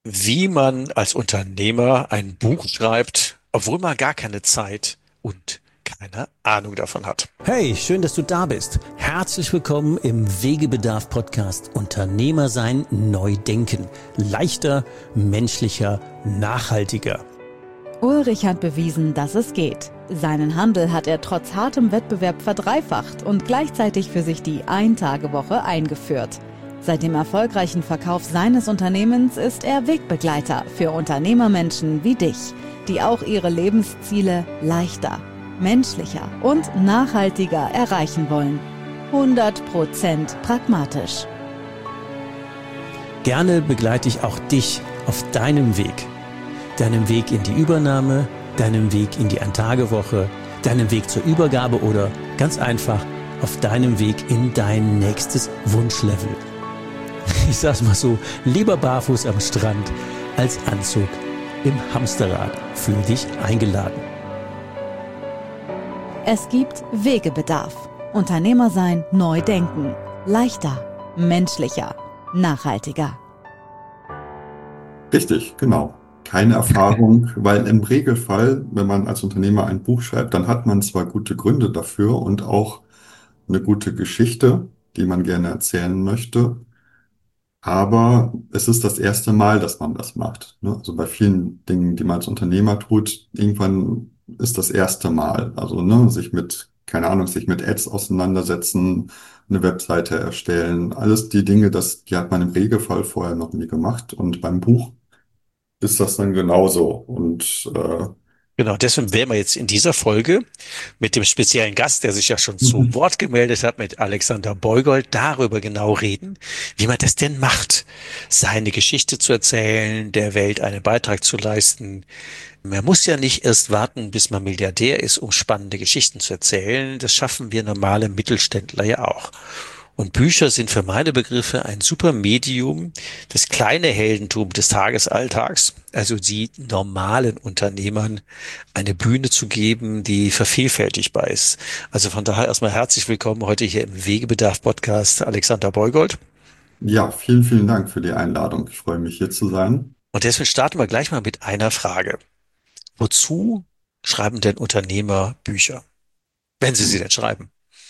Wie man als Unternehmer ein Buch schreibt, obwohl man gar keine Zeit und keine Ahnung davon hat. Hey, schön, dass du da bist. Herzlich willkommen im Wegebedarf-Podcast Unternehmer sein, neu denken. Leichter, menschlicher, nachhaltiger. Ulrich hat bewiesen, dass es geht. Seinen Handel hat er trotz hartem Wettbewerb verdreifacht und gleichzeitig für sich die Ein-Tage-Woche eingeführt. Seit dem erfolgreichen Verkauf seines Unternehmens ist er Wegbegleiter für Unternehmermenschen wie dich, die auch ihre Lebensziele leichter, menschlicher und nachhaltiger erreichen wollen. 100% pragmatisch. Gerne begleite ich auch dich auf deinem Weg. Deinem Weg in die Übernahme, deinem Weg in die Ein-Tage-Woche, deinem Weg zur Übergabe oder ganz einfach auf deinem Weg in dein nächstes Wunschlevel. Ich sag's mal so, lieber barfuß am Strand als Anzug im Hamsterrad. Fühl dich eingeladen. Es gibt Wegebedarf. Unternehmer sein, neu denken. Leichter, menschlicher, nachhaltiger. Richtig, genau. Keine Erfahrung, weil im Regelfall, wenn man als Unternehmer ein Buch schreibt, dann hat man zwar gute Gründe dafür und auch eine gute Geschichte, die man gerne erzählen möchte, aber es ist das erste Mal, dass man das macht. Ne? Also bei vielen Dingen, die man als Unternehmer tut, irgendwann ist das erste Mal. Also ne, sich mit, keine Ahnung, sich mit Ads auseinandersetzen, eine Webseite erstellen, alles die Dinge, die hat man im Regelfall vorher noch nie gemacht. Und beim Buch ist das dann genauso. Und Genau, deswegen werden wir jetzt in dieser Folge mit dem speziellen Gast, der sich ja schon zu mhm. Wort gemeldet hat, mit Alexander Beugold, darüber genau reden, wie man das denn macht, seine Geschichte zu erzählen, der Welt einen Beitrag zu leisten. Man muss ja nicht erst warten, bis man Milliardär ist, um spannende Geschichten zu erzählen. Das schaffen wir normale Mittelständler ja auch. Und Bücher sind für meine Begriffe ein super Medium, das kleine Heldentum des Tagesalltags, also die normalen Unternehmern eine Bühne zu geben, die vervielfältigbar ist. Also von daher erstmal herzlich willkommen heute hier im Wegebedarf-Podcast Alexander Beugold. Ja, vielen, vielen Dank für die Einladung. Ich freue mich, hier zu sein. Und deswegen starten wir gleich mal mit einer Frage. Wozu schreiben denn Unternehmer Bücher, wenn sie denn schreiben?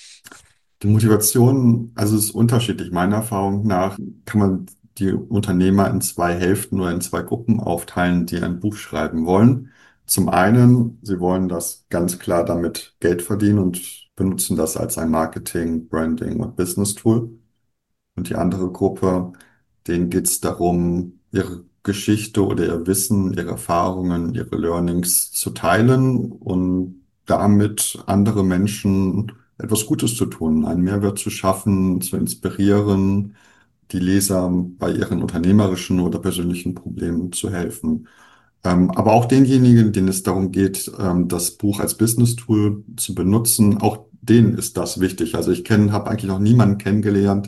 Die Motivation, also ist unterschiedlich. Meiner Erfahrung nach kann man die Unternehmer in zwei Hälften oder in zwei Gruppen aufteilen, die ein Buch schreiben wollen. Zum einen, sie wollen das ganz klar damit Geld verdienen und benutzen das als ein Marketing, Branding und Business Tool. Und die andere Gruppe, denen geht es darum, ihre Geschichte oder ihr Wissen, ihre Erfahrungen, ihre Learnings zu teilen und damit andere Menschen etwas Gutes zu tun, einen Mehrwert zu schaffen, zu inspirieren, die Leser bei ihren unternehmerischen oder persönlichen Problemen zu helfen. Aber auch denjenigen, denen es darum geht, das Buch als Business-Tool zu benutzen, auch denen ist das wichtig. Also habe eigentlich noch niemanden kennengelernt,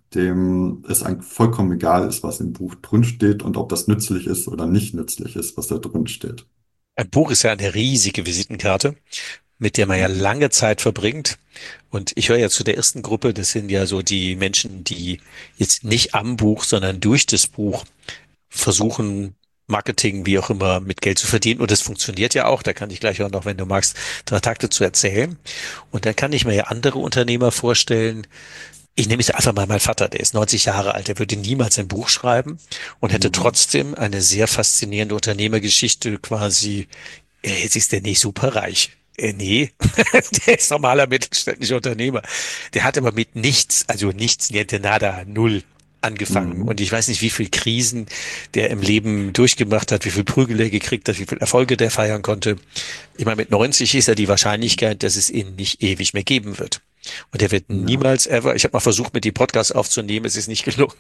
dem es eigentlich vollkommen egal ist, was im Buch drin steht und ob das nützlich ist oder nicht nützlich ist, was da drin steht. Ein Buch ist ja eine riesige Visitenkarte, mit der man ja lange Zeit verbringt. Und ich höre ja zu der ersten Gruppe, das sind ja so die Menschen, die jetzt nicht am Buch, sondern durch das Buch versuchen, Marketing, wie auch immer, mit Geld zu verdienen. Und das funktioniert ja auch. Da kann ich gleich auch noch, wenn du magst, drei Takte zu erzählen. Und dann kann ich mir ja andere Unternehmer vorstellen. Ich nehme jetzt einfach mal meinen Vater, der ist 90 Jahre alt, der würde niemals ein Buch schreiben und hätte Mhm. trotzdem eine sehr faszinierende Unternehmergeschichte quasi. Jetzt ist der nicht super reich. Nee, der ist normaler mittelständischer Unternehmer. Der hat aber mit nichts, also nichts, niente nada, null angefangen. Und Mhm. ich weiß nicht, wie viel Krisen der im Leben durchgemacht hat, wie viel Prügel er gekriegt hat, wie viel Erfolge der feiern konnte. Ich meine, mit 90 ist ja die Wahrscheinlichkeit, dass es ihn nicht ewig mehr geben wird. Und er wird Ja. niemals ever, ich habe mal versucht, mit die Podcasts aufzunehmen, es ist nicht gelungen,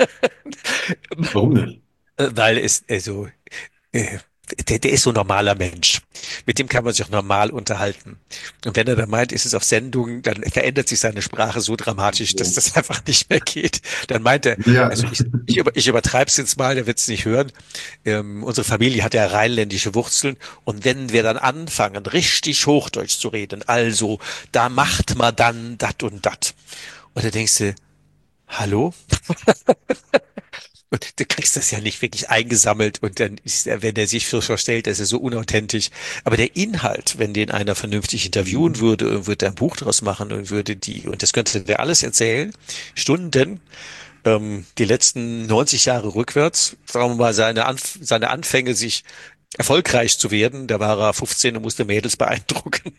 Warum nicht? weil es, also, äh, der ist so ein normaler Mensch. Mit dem kann man sich auch normal unterhalten. Und wenn er dann meint, ist es auf Sendung, dann verändert sich seine Sprache so dramatisch, dass So. das einfach nicht mehr geht. Dann meint er, Ja. also ich übertreibe es jetzt mal, der wird es nicht hören. Unsere Familie hat ja rheinländische Wurzeln. Und wenn wir dann anfangen, richtig Hochdeutsch zu reden, also da macht man dann dat und dat. Und da denkst du, hallo? Und du kriegst das ja nicht wirklich eingesammelt und dann ist er, wenn der sich so verstellt, das ist so unauthentisch. Aber der Inhalt, wenn den einer vernünftig interviewen Mhm. würde und würde ein Buch draus machen und würde und das könnte der alles erzählen, Stunden, die letzten 90 Jahre rückwärts, sagen wir mal, seine Anfänge, sich erfolgreich zu werden, da war er 15 und musste Mädels beeindrucken.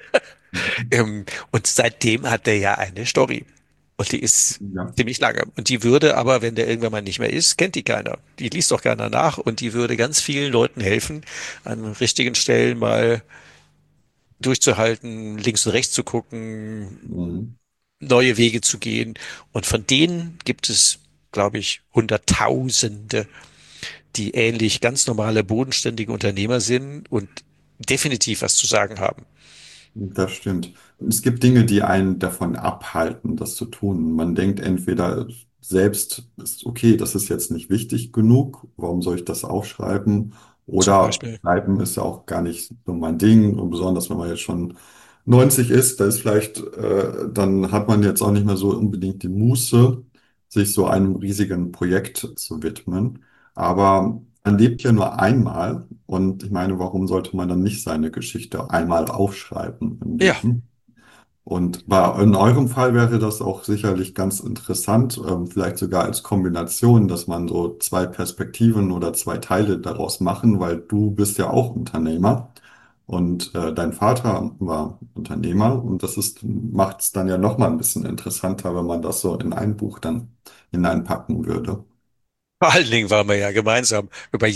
Und seitdem hat er ja eine Story. Und die ist Ja. ziemlich lange. Und die würde aber, wenn der irgendwann mal nicht mehr ist, kennt die keiner. Die liest doch keiner nach und die würde ganz vielen Leuten helfen, an richtigen Stellen mal durchzuhalten, links und rechts zu gucken, Mhm. neue Wege zu gehen. Und von denen gibt es, glaube ich, Hunderttausende, die ähnlich ganz normale, bodenständige Unternehmer sind und definitiv was zu sagen haben. Das stimmt. Es gibt Dinge, die einen davon abhalten, das zu tun. Man denkt entweder selbst, ist okay, das ist jetzt nicht wichtig genug, warum soll ich das aufschreiben? Zum Oder Beispiel. schreiben ist ja auch gar nicht so mein Ding. Und besonders wenn man jetzt schon 90 ist, da ist vielleicht, dann hat man jetzt auch nicht mehr so unbedingt die Muße, sich so einem riesigen Projekt zu widmen. Aber man lebt ja nur einmal und ich meine, warum sollte man dann nicht seine Geschichte einmal aufschreiben im Ja, Leben? Und in eurem Fall wäre das auch sicherlich ganz interessant, vielleicht sogar als Kombination, dass man so zwei Perspektiven oder zwei Teile daraus machen, weil du bist ja auch Unternehmer und dein Vater war Unternehmer und das ist, macht es dann ja noch mal ein bisschen interessanter, wenn man das so in ein Buch dann hineinpacken würde. vor allen Dingen, weil wir ja gemeinsam über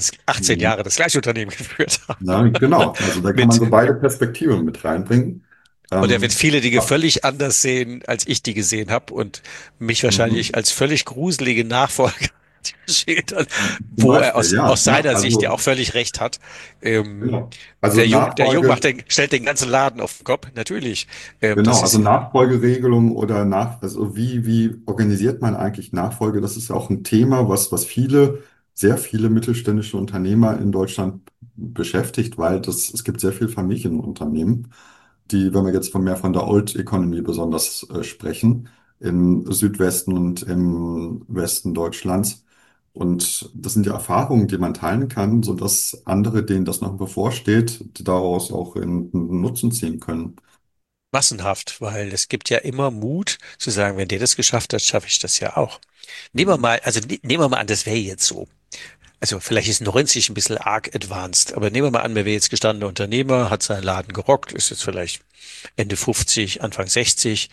18 Mhm. Jahre das gleiche Unternehmen geführt haben. Na, genau, also da kann man Mit, so beide Perspektiven mit reinbringen. und er wird Ähm, viele Dinge ja, völlig anders sehen, als ich die gesehen habe und mich wahrscheinlich mhm. als völlig gruselige Nachfolger schildern, Zum wo er Beispiel, ja, aus ne? seiner Sicht ja auch Also, völlig recht hat. Ähm, genau. Also der Jung Nachfolge, stellt den ganzen Laden auf den Kopf, natürlich. genau, Das also ist Nachfolgeregelung oder also wie organisiert man eigentlich Nachfolge? Das ist ja auch ein Thema, was viele, sehr viele mittelständische Unternehmer in Deutschland beschäftigt, weil es gibt sehr viele Familienunternehmen, die, wenn wir jetzt mehr von der Old Economy besonders sprechen, im Südwesten und im Westen Deutschlands. Und das sind ja Erfahrungen, die man teilen kann, sodass andere, denen das noch bevorsteht, die daraus auch einen Nutzen ziehen können. massenhaft, weil es gibt ja immer Mut zu sagen, wenn der das geschafft hat, schaffe ich das ja auch. Mhm. Nehmen wir mal an, das wäre jetzt so. Also vielleicht ist 90 ein bisschen arg advanced, aber nehmen wir mal an, wer wäre jetzt gestandener Unternehmer, hat seinen Laden gerockt, ist jetzt vielleicht Ende 50, Anfang 60.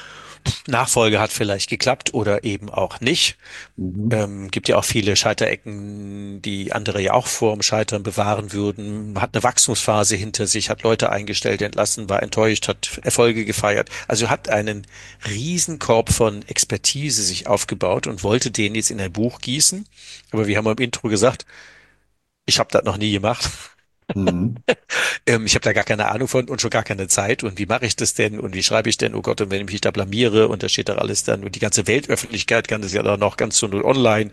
Nachfolge hat vielleicht geklappt oder eben auch nicht. Mhm. Gibt ja auch viele Scheiterecken, die andere ja auch vor dem Scheitern bewahren würden. Hat eine Wachstumsphase hinter sich, hat Leute eingestellt, entlassen, war enttäuscht, hat Erfolge gefeiert. Also hat einen Riesenkorb von Expertise sich aufgebaut und wollte den jetzt in ein Buch gießen. Aber wir haben im Intro gesagt, ich habe das noch nie gemacht. Mhm. Ich habe da gar keine Ahnung von und schon gar keine Zeit. Und wie mache ich das denn? Und wie schreibe ich denn? Oh Gott, und wenn ich mich da blamiere und da steht doch alles dann und die ganze Weltöffentlichkeit kann das ja dann noch ganz zur Not online.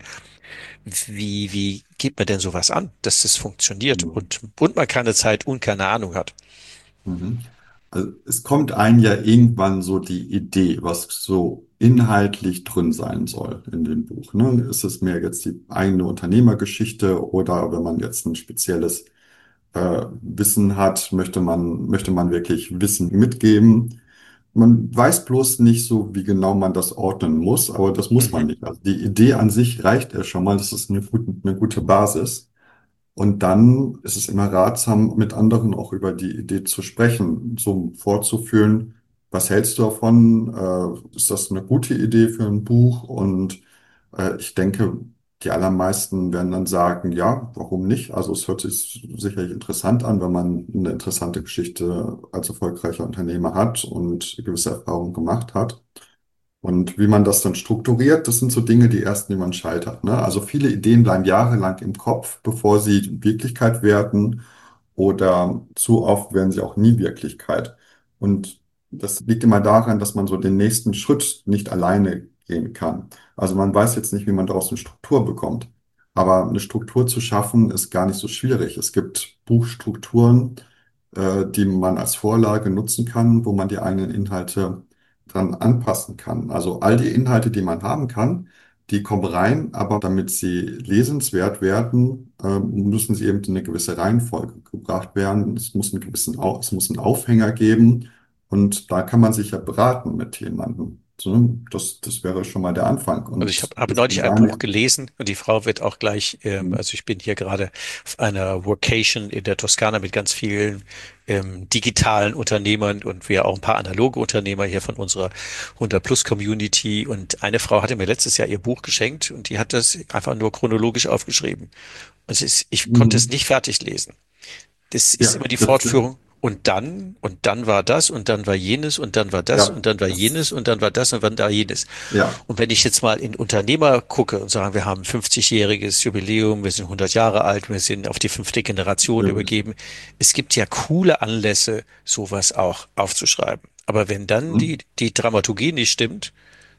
Wie geht man denn sowas an, dass das funktioniert Mhm. und man keine Zeit und keine Ahnung hat? Mhm. Also es kommt einem ja irgendwann so die Idee, was so inhaltlich drin sein soll in dem Buch. Ne? Ist es mehr jetzt die eigene Unternehmergeschichte oder wenn man jetzt ein spezielles Wissen hat, möchte man wirklich Wissen mitgeben. Man weiß bloß nicht so, wie genau man das ordnen muss, aber das muss man Mhm. nicht. Also die Idee an sich reicht ja schon mal, das ist eine gute Basis. Und dann ist es immer ratsam, mit anderen auch über die Idee zu sprechen, so vorzufühlen, was hältst du davon? Ist das eine gute Idee für ein Buch? Und ich denke, die allermeisten werden dann sagen, ja, warum nicht? Also es hört sich sicherlich interessant an, wenn man eine interessante Geschichte als erfolgreicher Unternehmer hat und gewisse Erfahrungen gemacht hat. Und wie man das dann strukturiert, das sind so Dinge, die ersten, die man scheitert, ne? Also viele Ideen bleiben jahrelang im Kopf, bevor sie Wirklichkeit werden, oder zu oft werden sie auch nie Wirklichkeit. Und das liegt immer daran, dass man so den nächsten Schritt nicht alleine gehen kann. Also man weiß jetzt nicht, wie man daraus eine Struktur bekommt. Aber eine Struktur zu schaffen, ist gar nicht so schwierig. Es gibt Buchstrukturen, die man als Vorlage nutzen kann, wo man die eigenen Inhalte dran anpassen kann. Also all die Inhalte, die man haben kann, Die kommen rein, aber damit sie lesenswert werden, müssen sie eben in eine gewisse Reihenfolge gebracht werden. Es muss einen Aufhänger geben und da kann man sich ja beraten mit jemandem. So, ne? Das wäre schon mal der Anfang. Also ich Und habe das neulich sind ein gar Buch nicht. gelesen und die Frau wird auch gleich, Mhm. also ich bin hier gerade auf einer Workation in der Toskana mit ganz vielen digitalen Unternehmern und wir auch ein paar analoge Unternehmer hier von unserer 100 Plus Community und eine Frau hatte mir letztes Jahr ihr Buch geschenkt und die hat das einfach nur chronologisch aufgeschrieben. Ich konnte es Mhm. nicht fertig lesen. Das ist Ja, immer die Fortführung. Und dann war das, und dann war jenes, und dann war das, und ja, dann war jenes, und dann war das, und dann war jenes. ja. Und wenn ich jetzt mal in Unternehmer gucke und sagen, wir haben 50-jähriges Jubiläum, wir sind 100 Jahre alt, wir sind auf die fünfte Generation Stimmt. übergeben. Es gibt ja coole Anlässe, sowas auch aufzuschreiben. Aber wenn dann Mhm. die Dramaturgie nicht stimmt,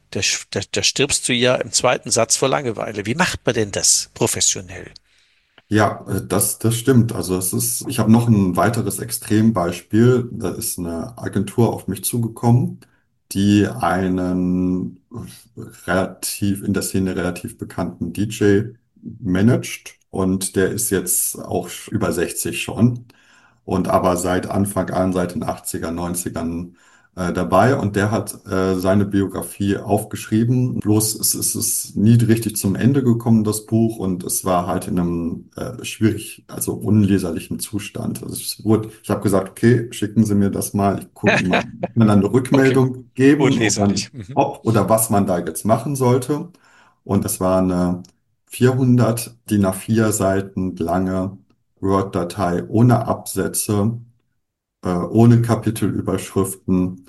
da stirbst du ja im zweiten Satz vor Langeweile. Wie macht man denn das professionell? Ja, das stimmt. Also ich habe noch ein weiteres Extrembeispiel. Da ist eine Agentur auf mich zugekommen, die einen relativ in der Szene relativ bekannten DJ managt und der ist jetzt auch über 60 schon und aber seit Anfang an, seit den 80er, 90ern dabei und der hat seine Biografie aufgeschrieben. Bloß es ist nie richtig zum Ende gekommen, das Buch, und es war halt in einem schwierig, also unleserlichen Zustand. Ich habe gesagt, okay, schicken Sie mir das mal, ich gucke mal, ich kann dann eine Okay, Rückmeldung geben, unleserlich. Mhm. ob oder was man da jetzt machen sollte. Und es war eine 400 DIN A4 Seiten lange Word-Datei ohne Absätze, ohne Kapitelüberschriften,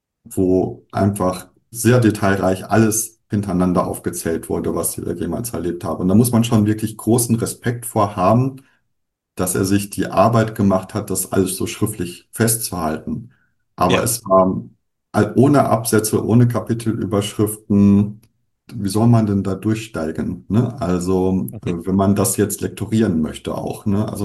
wo einfach sehr detailreich alles hintereinander aufgezählt wurde, was ich jemals erlebt habe. Und da muss man schon wirklich großen Respekt vor haben, dass er sich die Arbeit gemacht hat, das alles so schriftlich festzuhalten. Aber Ja. es war ohne Absätze, ohne Kapitelüberschriften. Wie soll man denn da durchsteigen? Ne? Also, Mhm. wenn man das jetzt lektorieren möchte auch. Ne? Also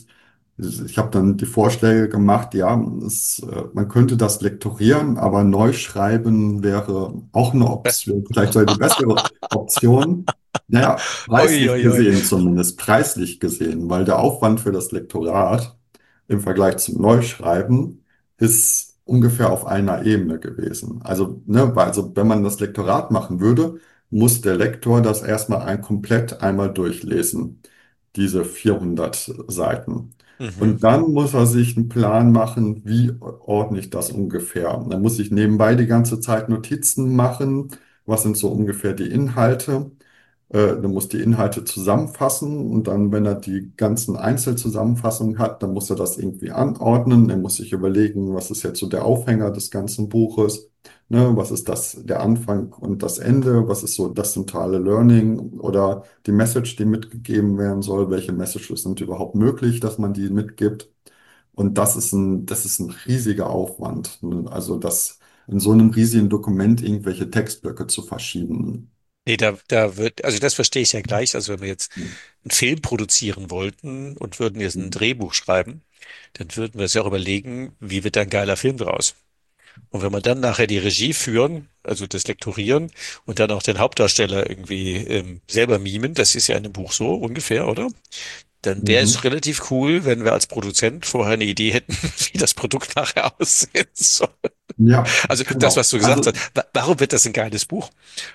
ich habe dann die Vorschläge gemacht, ja, man könnte das lektorieren, aber neu schreiben wäre auch eine Option, vielleicht sogar die bessere Option. Naja, Oi, preislich oi, oi. gesehen zumindest, preislich gesehen, weil der Aufwand für das Lektorat im Vergleich zum Neuschreiben ist ungefähr auf einer Ebene gewesen. Also, ne, also wenn man das Lektorat machen würde, muss der Lektor das erstmal komplett einmal durchlesen, diese 400 Seiten. Mhm. Und dann muss er sich einen Plan machen, wie ordne ich das ungefähr. Und dann muss ich nebenbei die ganze Zeit Notizen machen. Was sind so ungefähr die Inhalte? Dann muss die Inhalte zusammenfassen und dann, wenn er die ganzen Einzelzusammenfassungen hat, dann muss er das irgendwie anordnen. Er muss sich überlegen, was ist jetzt so der Aufhänger des ganzen Buches, ne? Was ist der Anfang und das Ende? Was ist so das zentrale Learning oder die Message, die mitgegeben werden soll? Welche Messages sind überhaupt möglich, dass man die mitgibt? Und das ist ein riesiger Aufwand, ne? Also das in so einem riesigen Dokument irgendwelche Textblöcke zu verschieben. Nee, also das verstehe ich ja gleich. Also wenn wir jetzt einen Film produzieren wollten und würden jetzt ein Drehbuch schreiben, dann würden wir uns ja auch überlegen, wie wird da ein geiler Film draus? Und wenn wir dann nachher die Regie führen, also das Lektorieren und dann auch den Hauptdarsteller irgendwie selber mimen, das ist ja in einem Buch so ungefähr, oder? Dann der ist Mhm. relativ cool, wenn wir als Produzent vorher eine Idee hätten, wie das Produkt nachher aussehen soll. Ja, Also das, was genau. du gesagt hast, Also warum wird das ein geiles Buch?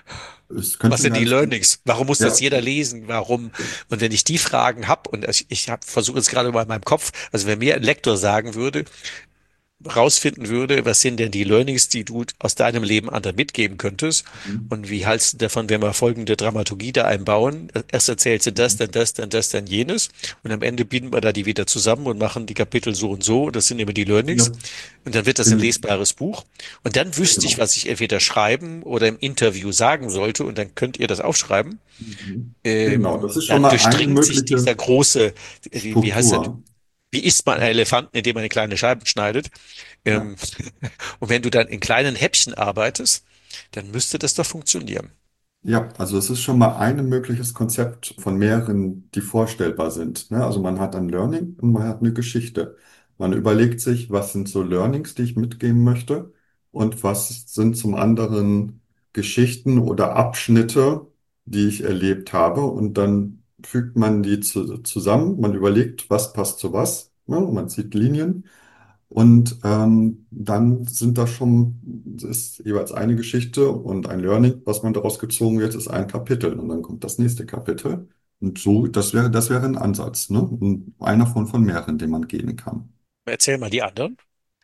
es Was könnte ein sind die geiles Buch. Learnings? Warum muss das Ja. jeder lesen? Warum? Und wenn ich die Fragen habe, und ich versuche jetzt gerade mal in meinem Kopf, also wenn mir ein Lektor sagen würde, rausfinden würde, was sind denn die Learnings, die du aus deinem Leben anderen mitgeben könntest? Mhm. Und wie hältst du davon, wenn wir folgende Dramaturgie da einbauen? Erst erzählst du das, dann das, dann das, dann jenes. Und am Ende binden wir da die wieder zusammen und machen die Kapitel so und so. Das sind immer die Learnings. Ja, Und dann wird das ein gen- lesbares Buch. Und dann wüsste ich, genau. was ich entweder schreiben oder im Interview sagen sollte. Und dann könnt ihr das aufschreiben. Mhm. Genau, das ist schon Dann mal eine durchdringt sich dieser mögliche große, wie heißt das? Struktur. Wie isst man einen Elefanten, indem man in kleine Scheiben schneidet? Ja. Ähm, und wenn du dann in kleinen Häppchen arbeitest, dann müsste das doch funktionieren. Ja, also es ist schon mal ein mögliches Konzept von mehreren, die vorstellbar sind. Ne? Also man hat ein Learning und man hat eine Geschichte. Man überlegt sich, was sind so Learnings, die ich mitgeben möchte und was sind zum anderen Geschichten oder Abschnitte, die ich erlebt habe. Und dann fügt man die zusammen, man überlegt, was passt zu was. Ne? Man zieht Linien. Und dann sind das schon, ist jeweils eine Geschichte und ein Learning, was man daraus gezogen wird, ist ein Kapitel. Und dann kommt das nächste Kapitel. Und so, das wäre ein Ansatz, ne? Und einer von mehreren, den man gehen kann. Erzähl mal die anderen.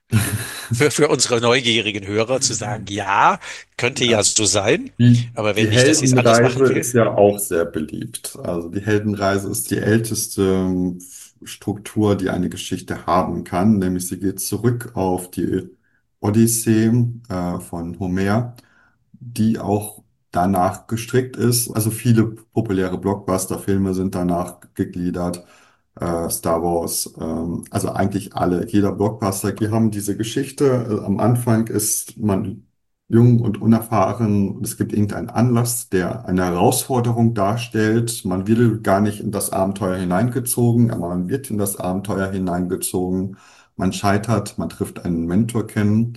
Für unsere neugierigen Hörer zu sagen, ja, könnte ja Ja. so sein, aber Die wenn nicht, dass ich es anders machen Heldenreise will. ist ja auch sehr beliebt. Also die Heldenreise ist die älteste Struktur, die eine Geschichte haben kann, nämlich sie geht zurück auf die Odyssee von Homer, die auch danach gestrickt ist. Also viele populäre Blockbuster-Filme sind danach gegliedert. Star Wars, also eigentlich alle, jeder Blockbuster, die haben diese Geschichte. Am Anfang ist man jung und unerfahren. Und es gibt irgendeinen Anlass, der eine Herausforderung darstellt. Man will gar nicht in das Abenteuer hineingezogen, aber man wird in das Abenteuer hineingezogen. Man scheitert, man trifft einen Mentor kennen.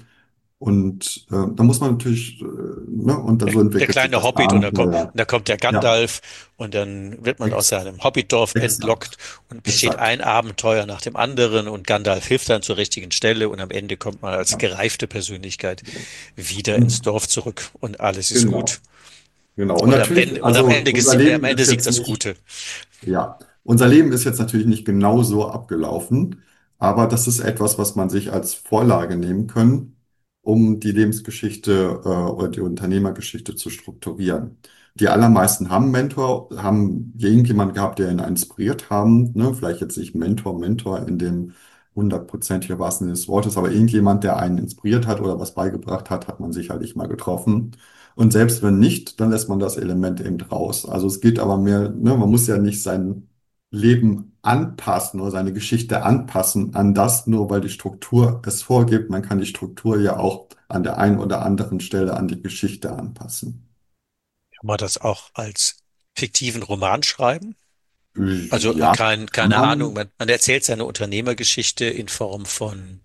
Und da muss man natürlich, ne, und dann Der, so der entwickelt sich kleine das Hobbit und Abenteuer. da kommt der Ja, Gandalf und dann wird man aus ex seinem Hobbitdorf exakt, entlockt und besteht exakt. ein Abenteuer nach dem anderen und Gandalf hilft dann zur richtigen Stelle und am Ende kommt man als Ja. gereifte Persönlichkeit wieder ins Hm, Dorf zurück und alles ist gut. genau, genau. Und natürlich, Und am also Ende, am Ende siegt das Gute. Ja, unser Leben ist jetzt natürlich nicht genau so abgelaufen, aber das ist etwas, was man sich als Vorlage nehmen können, um die Lebensgeschichte oder die Unternehmergeschichte zu strukturieren. Die allermeisten haben einen Mentor, haben irgendjemanden gehabt, der ihn inspiriert haben, ne? Vielleicht jetzt nicht Mentor in dem hundertprozentigen wahrsten Sinne des Wortes, aber irgendjemand, der einen inspiriert hat oder was beigebracht hat, hat man sicherlich mal getroffen. Und selbst wenn nicht, dann lässt man das Element eben raus. Also es geht aber mehr, ne, man muss ja nicht sein Leben anpassen oder seine Geschichte anpassen an das, nur weil die Struktur es vorgibt. Man kann die Struktur ja auch an der einen oder anderen Stelle an die Geschichte anpassen. Kann man das auch als fiktiven Roman schreiben? Also Ja, kann keine Ahnung, man. man erzählt seine Unternehmergeschichte in Form von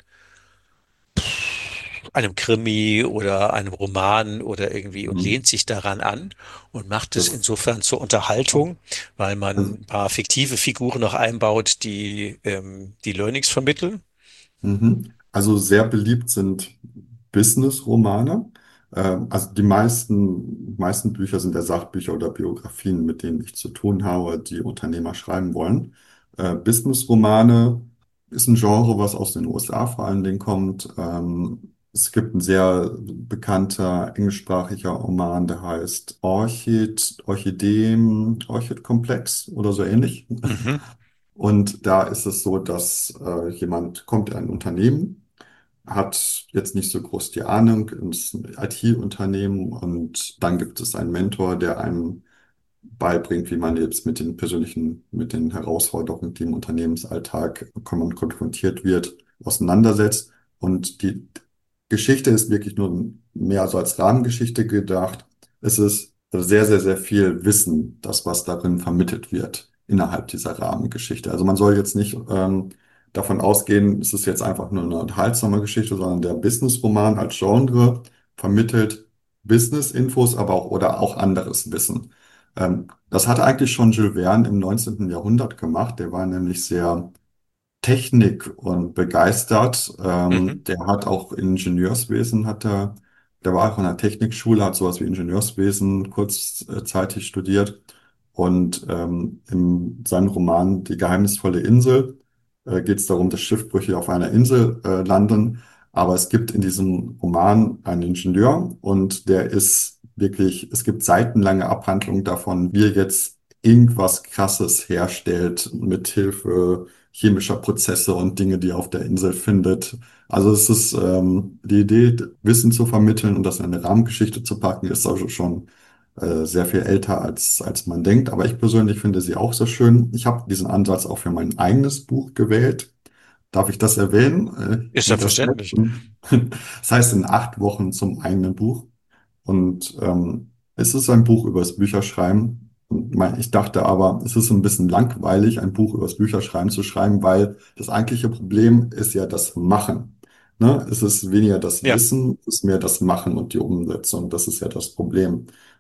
einem Krimi oder einem Roman oder irgendwie und Mhm. lehnt sich daran an und macht es Das, insofern zur Unterhaltung, weil man also, ein paar fiktive Figuren noch einbaut, die die Learnings vermitteln. Also sehr beliebt sind Business-Romane. Also die meisten Bücher sind ja Sachbücher oder Biografien, mit denen ich zu tun habe, die Unternehmer schreiben wollen. Business-Romane ist ein Genre, was aus den USA vor allen Dingen kommt. Es gibt ein sehr bekannter englischsprachiger Roman, der heißt Orchid-Komplex oder so ähnlich. Mhm, Und da ist es so, dass jemand kommt in ein Unternehmen, hat jetzt nicht so groß die Ahnung, ist ein IT-Unternehmen und dann gibt es einen Mentor, der einem beibringt, wie man jetzt mit den Herausforderungen, die im Unternehmensalltag konfrontiert wird, auseinandersetzt. Und die Geschichte ist wirklich nur mehr so als Rahmengeschichte gedacht. Es ist sehr, sehr, sehr viel Wissen, das, was darin vermittelt wird, innerhalb dieser Rahmengeschichte. Also man soll jetzt nicht davon ausgehen, es ist jetzt einfach nur eine unterhaltsame Geschichte, sondern der Business-Roman als Genre vermittelt Business-Infos, aber auch oder auch anderes Wissen. Das hat eigentlich schon Jules Verne im 19. Jahrhundert gemacht. Der war nämlich sehr Technik und begeistert. mhm, Der hat auch Ingenieurswesen, der war auch in der Technikschule, hat sowas wie Ingenieurswesen kurzzeitig studiert. Und in seinem Roman Die geheimnisvolle Insel geht es darum, dass Schiffbrüche auf einer Insel landen. Aber es gibt in diesem Roman einen Ingenieur und der ist wirklich, es gibt seitenlange Abhandlungen davon, wie er jetzt irgendwas Krasses herstellt mit Hilfe chemischer Prozesse und Dinge, die er auf der Insel findet. Also es ist die Idee, Wissen zu vermitteln und das in eine Rahmengeschichte zu packen, ist also schon sehr viel älter, als man denkt. Aber ich persönlich finde sie auch sehr schön. Ich habe diesen Ansatz auch für mein eigenes Buch gewählt. Darf ich das erwähnen? ist Wie das heißt? selbstverständlich. Das heißt in 8 Wochen zum eigenen Buch. Und es ist ein Buch über das Bücherschreiben. Und ich dachte aber, es ist ein bisschen langweilig, ein Buch über das Bücherschreiben zu schreiben, weil das eigentliche Problem ist ja das Machen. Ne? Es ist weniger das Ja, Wissen, es ist mehr das Machen und die Umsetzung. Das ist ja das Problem.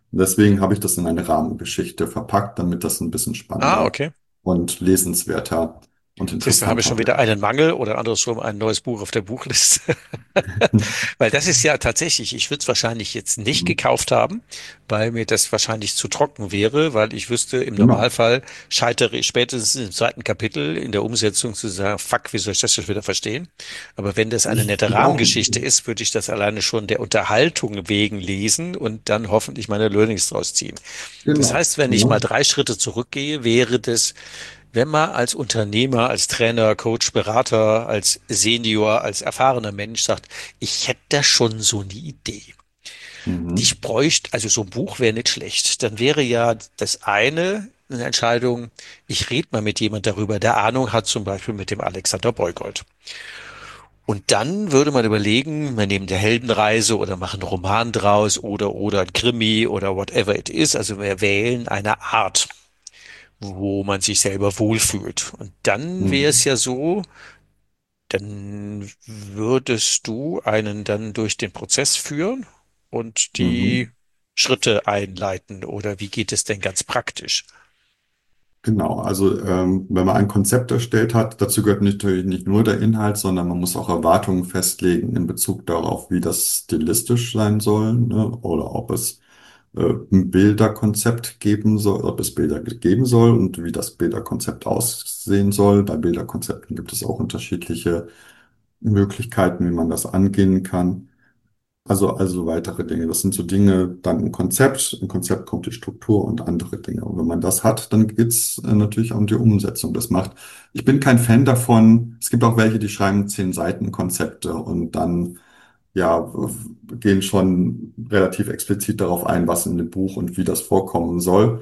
Deswegen habe ich das in eine Rahmengeschichte verpackt, damit das ein bisschen Ah, spannender okay. und lesenswerter und Siehst du, habe ich interessanter schon wieder wird. einen Mangel oder andersrum ein neues Buch auf der Buchliste. Weil das ist ja tatsächlich, ich würde es wahrscheinlich jetzt nicht Mhm. gekauft haben, weil mir das wahrscheinlich zu trocken wäre, weil ich wüsste, im Genau. Normalfall scheitere ich spätestens im zweiten Kapitel in der Umsetzung zu sagen, fuck, wie soll ich das jetzt wieder verstehen? Aber wenn das eine nette Ich auch. Rahmengeschichte ist, würde ich das alleine schon der Unterhaltung wegen lesen und dann hoffentlich meine Learnings draus ziehen. Das Genau. heißt, wenn ich mal Ja. 3 Schritte zurückgehe, wäre das, wenn man als Unternehmer, als Trainer, Coach, Berater, als Senior, als erfahrener Mensch sagt, ich hätte da schon so eine Idee. Mhm. Ich bräuchte, also so ein Buch wäre nicht schlecht. Dann wäre ja das eine Entscheidung, ich rede mal mit jemand darüber, der Ahnung hat, zum Beispiel mit dem Alexander Beugold. Und dann würde man überlegen, wir nehmen der Heldenreise oder machen einen Roman draus oder ein Krimi oder whatever it is. Also wir wählen eine Art, wo man sich selber wohlfühlt. Und dann wäre es Mhm. ja so, dann würdest du einen dann durch den Prozess führen und die Mhm. Schritte einleiten. Oder wie geht es denn ganz praktisch? Genau, also wenn man ein Konzept erstellt hat, dazu gehört natürlich nicht nur der Inhalt, sondern man muss auch Erwartungen festlegen in Bezug darauf, wie das stilistisch sein soll, ne? Oder ob es ein Bilderkonzept geben soll, ob es Bilder geben soll und wie das Bilderkonzept aussehen soll. Bei Bilderkonzepten gibt es auch unterschiedliche Möglichkeiten, wie man das angehen kann. Also weitere Dinge. Das sind so Dinge, dann ein Konzept. Im Konzept kommt die Struktur und andere Dinge. Und wenn man das hat, dann geht's natürlich auch um die Umsetzung. Ich bin kein Fan davon. Es gibt auch welche, die schreiben 10 Seiten Konzepte und dann, ja, gehen schon relativ explizit darauf ein, was in dem Buch und wie das vorkommen soll.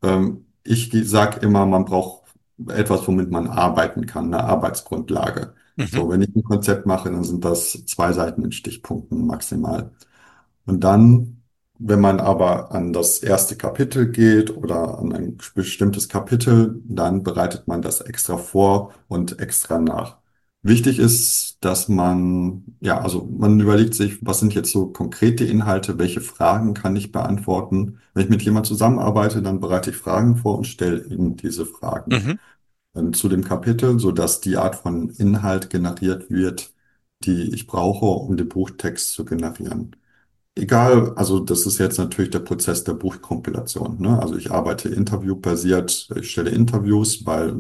Ich sage immer, man braucht etwas, womit man arbeiten kann, eine Arbeitsgrundlage. Mhm, So, wenn ich ein Konzept mache, dann sind das 2 Seiten in Stichpunkten maximal. Und dann, wenn man aber an das erste Kapitel geht oder an ein bestimmtes Kapitel, dann bereitet man das extra vor und extra nach. Wichtig ist, dass man, ja, also man überlegt sich, was sind jetzt so konkrete Inhalte, welche Fragen kann ich beantworten. Wenn ich mit jemandem zusammenarbeite, dann bereite ich Fragen vor und stelle ihm diese Fragen mhm, zu dem Kapitel, sodass die Art von Inhalt generiert wird, die ich brauche, um den Buchtext zu generieren. Egal, also das ist jetzt natürlich der Prozess der Buchkompilation, ne? Also ich arbeite interviewbasiert, ich stelle Interviews, weil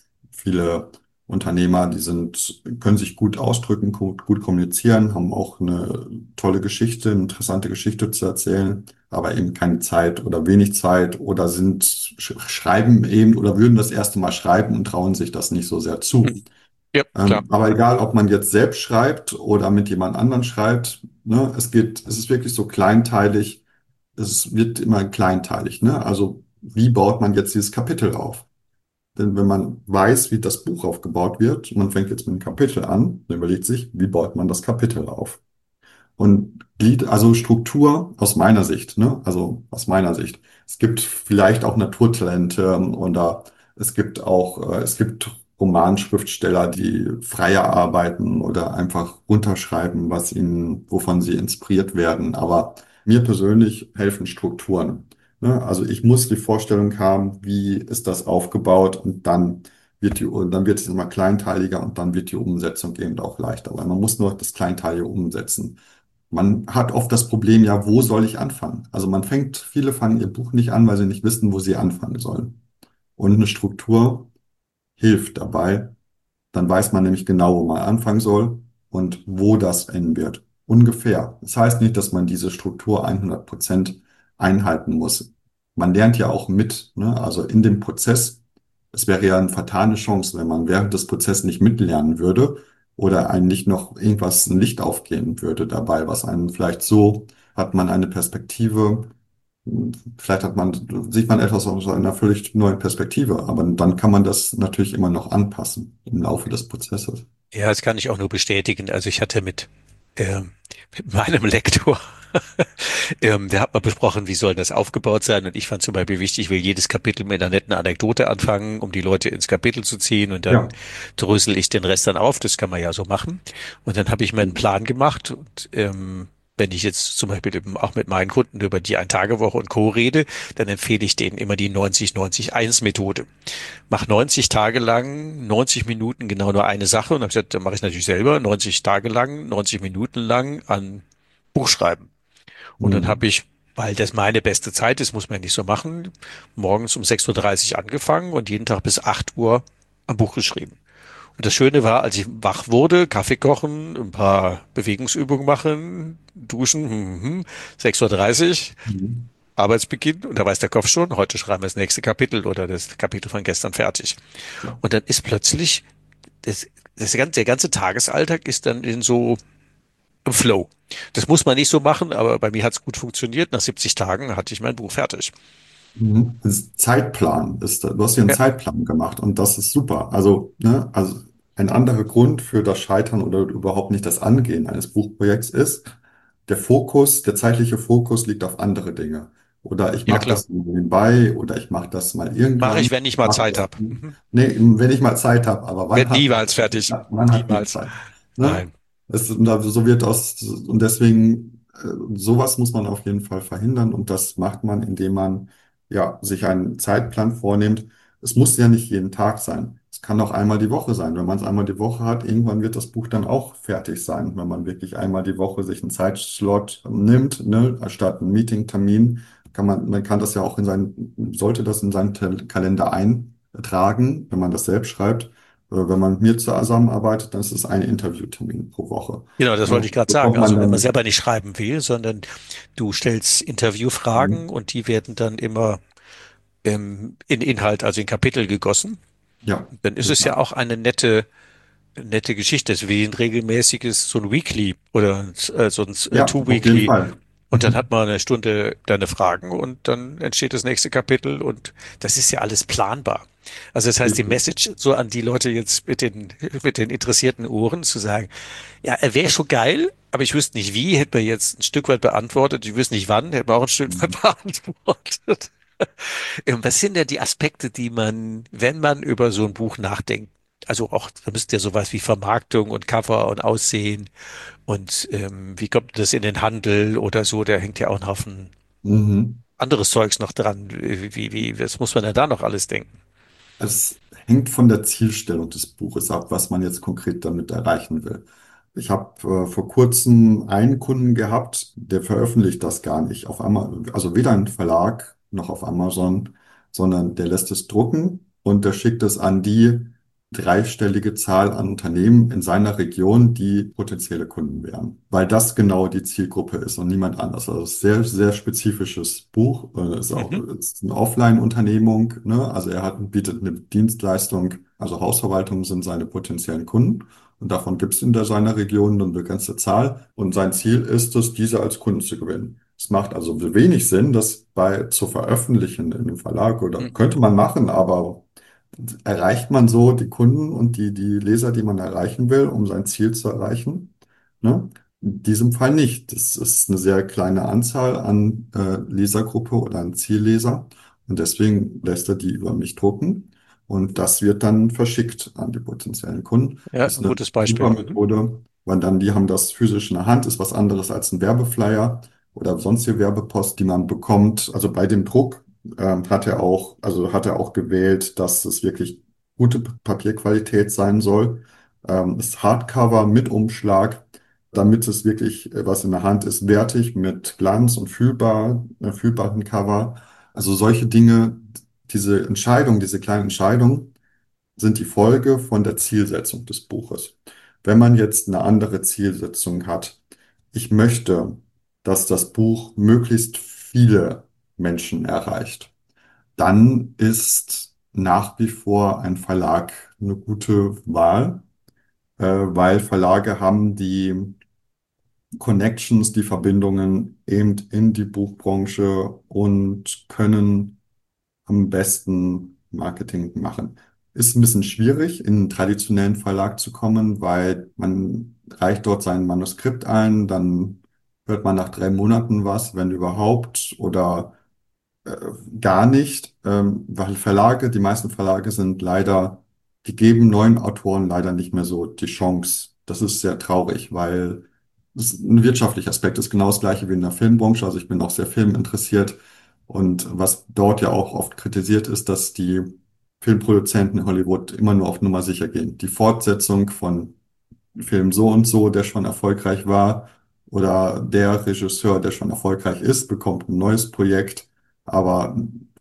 viele Unternehmer, können sich gut ausdrücken, gut kommunizieren, haben auch eine tolle Geschichte, eine interessante Geschichte zu erzählen, aber eben keine Zeit oder wenig Zeit oder schreiben eben oder würden das erste Mal schreiben und trauen sich das nicht so sehr zu. mhm. Ja, klar. Aber egal, ob man jetzt selbst schreibt oder mit jemand anderem schreibt, ne, es ist wirklich so kleinteilig, es wird immer kleinteilig, ne? Also, wie baut man jetzt dieses Kapitel auf? Denn wenn man weiß, wie das Buch aufgebaut wird, man fängt jetzt mit einem Kapitel an, dann überlegt sich, wie baut man das Kapitel auf? Und also Struktur aus meiner Sicht, ne? Also aus meiner Sicht. Es gibt vielleicht auch Naturtalente oder es gibt Romanschriftsteller, die freier arbeiten oder einfach runterschreiben, wovon sie inspiriert werden. Aber mir persönlich helfen Strukturen. Ne? Also ich muss die Vorstellung haben, wie ist das aufgebaut und dann wird es immer kleinteiliger und dann wird die Umsetzung eben auch leichter. Weil man muss nur das Kleinteilige umsetzen. Man hat oft das Problem, ja, wo soll ich anfangen? Also viele fangen ihr Buch nicht an, weil sie nicht wissen, wo sie anfangen sollen. Und eine Struktur hilft dabei. Dann weiß man nämlich genau, wo man anfangen soll und wo das enden wird. Ungefähr. Das heißt nicht, dass man diese Struktur 100% einhalten muss. Man lernt ja auch mit, ne? Also in dem Prozess. Es wäre ja eine fatale Chance, wenn man während des Prozesses nicht mitlernen würde oder einem nicht noch ein Licht aufgehen würde dabei, was einen vielleicht so hat man eine Perspektive, sieht man etwas aus einer völlig neuen Perspektive, aber dann kann man das natürlich immer noch anpassen im Laufe des Prozesses. Ja, das kann ich auch nur bestätigen. Also ich hatte mit meinem Lektor, der hat mal besprochen, wie soll das aufgebaut sein. Und ich fand zum Beispiel wichtig, ich will jedes Kapitel mit einer netten Anekdote anfangen, um die Leute ins Kapitel zu ziehen. Und dann Ja. drösel ich den Rest dann auf. Das kann man ja so machen. Und dann habe ich mir einen Plan gemacht und Wenn ich jetzt zum Beispiel auch mit meinen Kunden über die Ein-Tage-Woche und Co. rede, dann empfehle ich denen immer die 90-90-1-Methode. Mach 90 Tage lang, 90 Minuten genau nur eine Sache. Und habe gesagt, dann mache ich natürlich selber 90 Tage lang, 90 Minuten lang an Buchschreiben. Und dann habe Mhm. ich, weil das meine beste Zeit ist, muss man ja nicht so machen, morgens um 6:30 Uhr angefangen und jeden Tag bis 8 Uhr am Buch geschrieben. Und das Schöne war, als ich wach wurde, Kaffee kochen, ein paar Bewegungsübungen machen, duschen, 6:30 Uhr, Mhm. Arbeitsbeginn, und da weiß der Kopf schon, heute schreiben wir das nächste Kapitel oder das Kapitel von gestern fertig. Ja. Und dann ist plötzlich, das, der ganze Tagesalltag ist dann in so im Flow. Das muss man nicht so machen, aber bei mir hat es gut funktioniert. Nach 70 Tagen hatte ich mein Buch fertig. Mhm. Das Zeitplan ist, du hast ja einen Ja, Zeitplan gemacht und das ist super. Also, ne, also ein anderer Grund für das Scheitern oder überhaupt nicht das Angehen eines Buchprojekts ist, der Fokus, der zeitliche Fokus liegt auf andere Dinge. Oder ich ja mache klar. das nebenbei oder ich mache das mal Mache ich, irgendwann. wenn ich Ich mal mach Zeit das, habe. nee, wenn ich mal Zeit habe, aber wann Wird hat man, niemals fertig. wann hat man Niemals. Zeit? Ne? Nein. So wird aus, und deswegen, sowas muss man auf jeden Fall verhindern und das macht man, indem man ja, sich einen Zeitplan vornimmt. Es muss ja nicht jeden Tag sein. Es kann auch einmal die Woche sein. Wenn man es einmal die Woche hat, irgendwann wird das Buch dann auch fertig sein. Wenn man wirklich einmal die Woche sich einen Zeitslot nimmt, ne, anstatt einen Meetingtermin, man kann das ja auch sollte das in seinen Kalender eintragen, wenn man das selbst schreibt. Wenn man mit mir zusammenarbeitet, dann ist es ein Interviewtermin pro Woche. Genau, das wollte Ja, ich gerade sagen. bekommt man Also wenn man dann, selber nicht schreiben will, sondern du stellst Interviewfragen und die werden dann immer in Inhalt, also in Kapitel gegossen. ja, Dann ist es ja genau. auch eine nette Geschichte. Es ist wie ein regelmäßiges, so ein Weekly oder so ein Ja, auf jeden Two-Weekly. Fall. Und dann Mhm. hat man eine Stunde deine Fragen und dann entsteht das nächste Kapitel und das ist ja alles planbar. Also das heißt, die Richtig. Message so an die Leute jetzt mit den interessierten Ohren zu sagen, ja, er wäre schon geil, aber ich wüsste nicht wie, hätte man jetzt ein Stück weit beantwortet, ich wüsste nicht wann, hätte man auch ein Stück weit Mhm. beantwortet. Was sind denn die Aspekte, die man, wenn man über so ein Buch nachdenkt, also auch, da müsste ja sowas wie Vermarktung und Cover und Aussehen und wie kommt das in den Handel oder so, da hängt ja auch ein Haufen Mhm. anderes Zeugs noch dran. Was muss man denn da noch alles denken? Es hängt von der Zielstellung des Buches ab, was man jetzt konkret damit erreichen will. Ich habe vor kurzem einen Kunden gehabt, der veröffentlicht das gar nicht auf Amazon, also weder ein Verlag noch auf Amazon, sondern der lässt es drucken und der schickt es an die dreistellige Zahl an Unternehmen in seiner Region, die potenzielle Kunden wären, weil das genau die Zielgruppe ist und niemand anders. Also es ist sehr, sehr spezifisches Buch, ist auch Mhm. ist eine Offline-Unternehmung, ne? Also bietet eine Dienstleistung, also Hausverwaltungen sind seine potenziellen Kunden. Und davon gibt es in seiner Region eine begrenzte Zahl. Und sein Ziel ist es, diese als Kunden zu gewinnen. Es macht also wenig Sinn, das zu veröffentlichen in einem Verlag oder Mhm. könnte man machen, aber erreicht man so die Kunden und die Leser, die man erreichen will, um sein Ziel zu erreichen? Ne? In diesem Fall nicht. Das ist eine sehr kleine Anzahl an Lesergruppe oder an Zielleser. Und deswegen lässt er die über mich drucken. Und das wird dann verschickt an die potenziellen Kunden. Ja, Das ein ist eine gutes super Beispiel. Mhm. Methode, weil dann die haben das physisch in der Hand, ist was anderes als ein Werbeflyer oder sonstige Werbepost, die man bekommt. Also bei dem Druck hat er auch gewählt, dass es wirklich gute Papierqualität sein soll. Ist Hardcover mit Umschlag, damit es wirklich, was in der Hand ist, wertig mit Glanz und fühlbaren Cover. Also solche Dinge, diese kleinen Entscheidungen sind die Folge von der Zielsetzung des Buches. Wenn man jetzt eine andere Zielsetzung hat, ich möchte, dass das Buch möglichst viele Menschen erreicht, dann ist nach wie vor ein Verlag eine gute Wahl, weil Verlage haben die Connections, die Verbindungen eben in die Buchbranche und können am besten Marketing machen. Ist ein bisschen schwierig, in einen traditionellen Verlag zu kommen, weil man reicht dort sein Manuskript ein, dann hört man nach 3 Monaten was, wenn überhaupt, oder äh, gar nicht, weil die meisten Verlage sind leider, die geben neuen Autoren leider nicht mehr so die Chance. Das ist sehr traurig, weil das ist ein wirtschaftlicher Aspekt, das ist genau das Gleiche wie in der Filmbranche. Also ich bin auch sehr filminteressiert. Und was dort ja auch oft kritisiert ist, dass die Filmproduzenten in Hollywood immer nur auf Nummer sicher gehen. Die Fortsetzung von Film so und so, der schon erfolgreich war, oder der Regisseur, der schon erfolgreich ist, bekommt ein neues Projekt, aber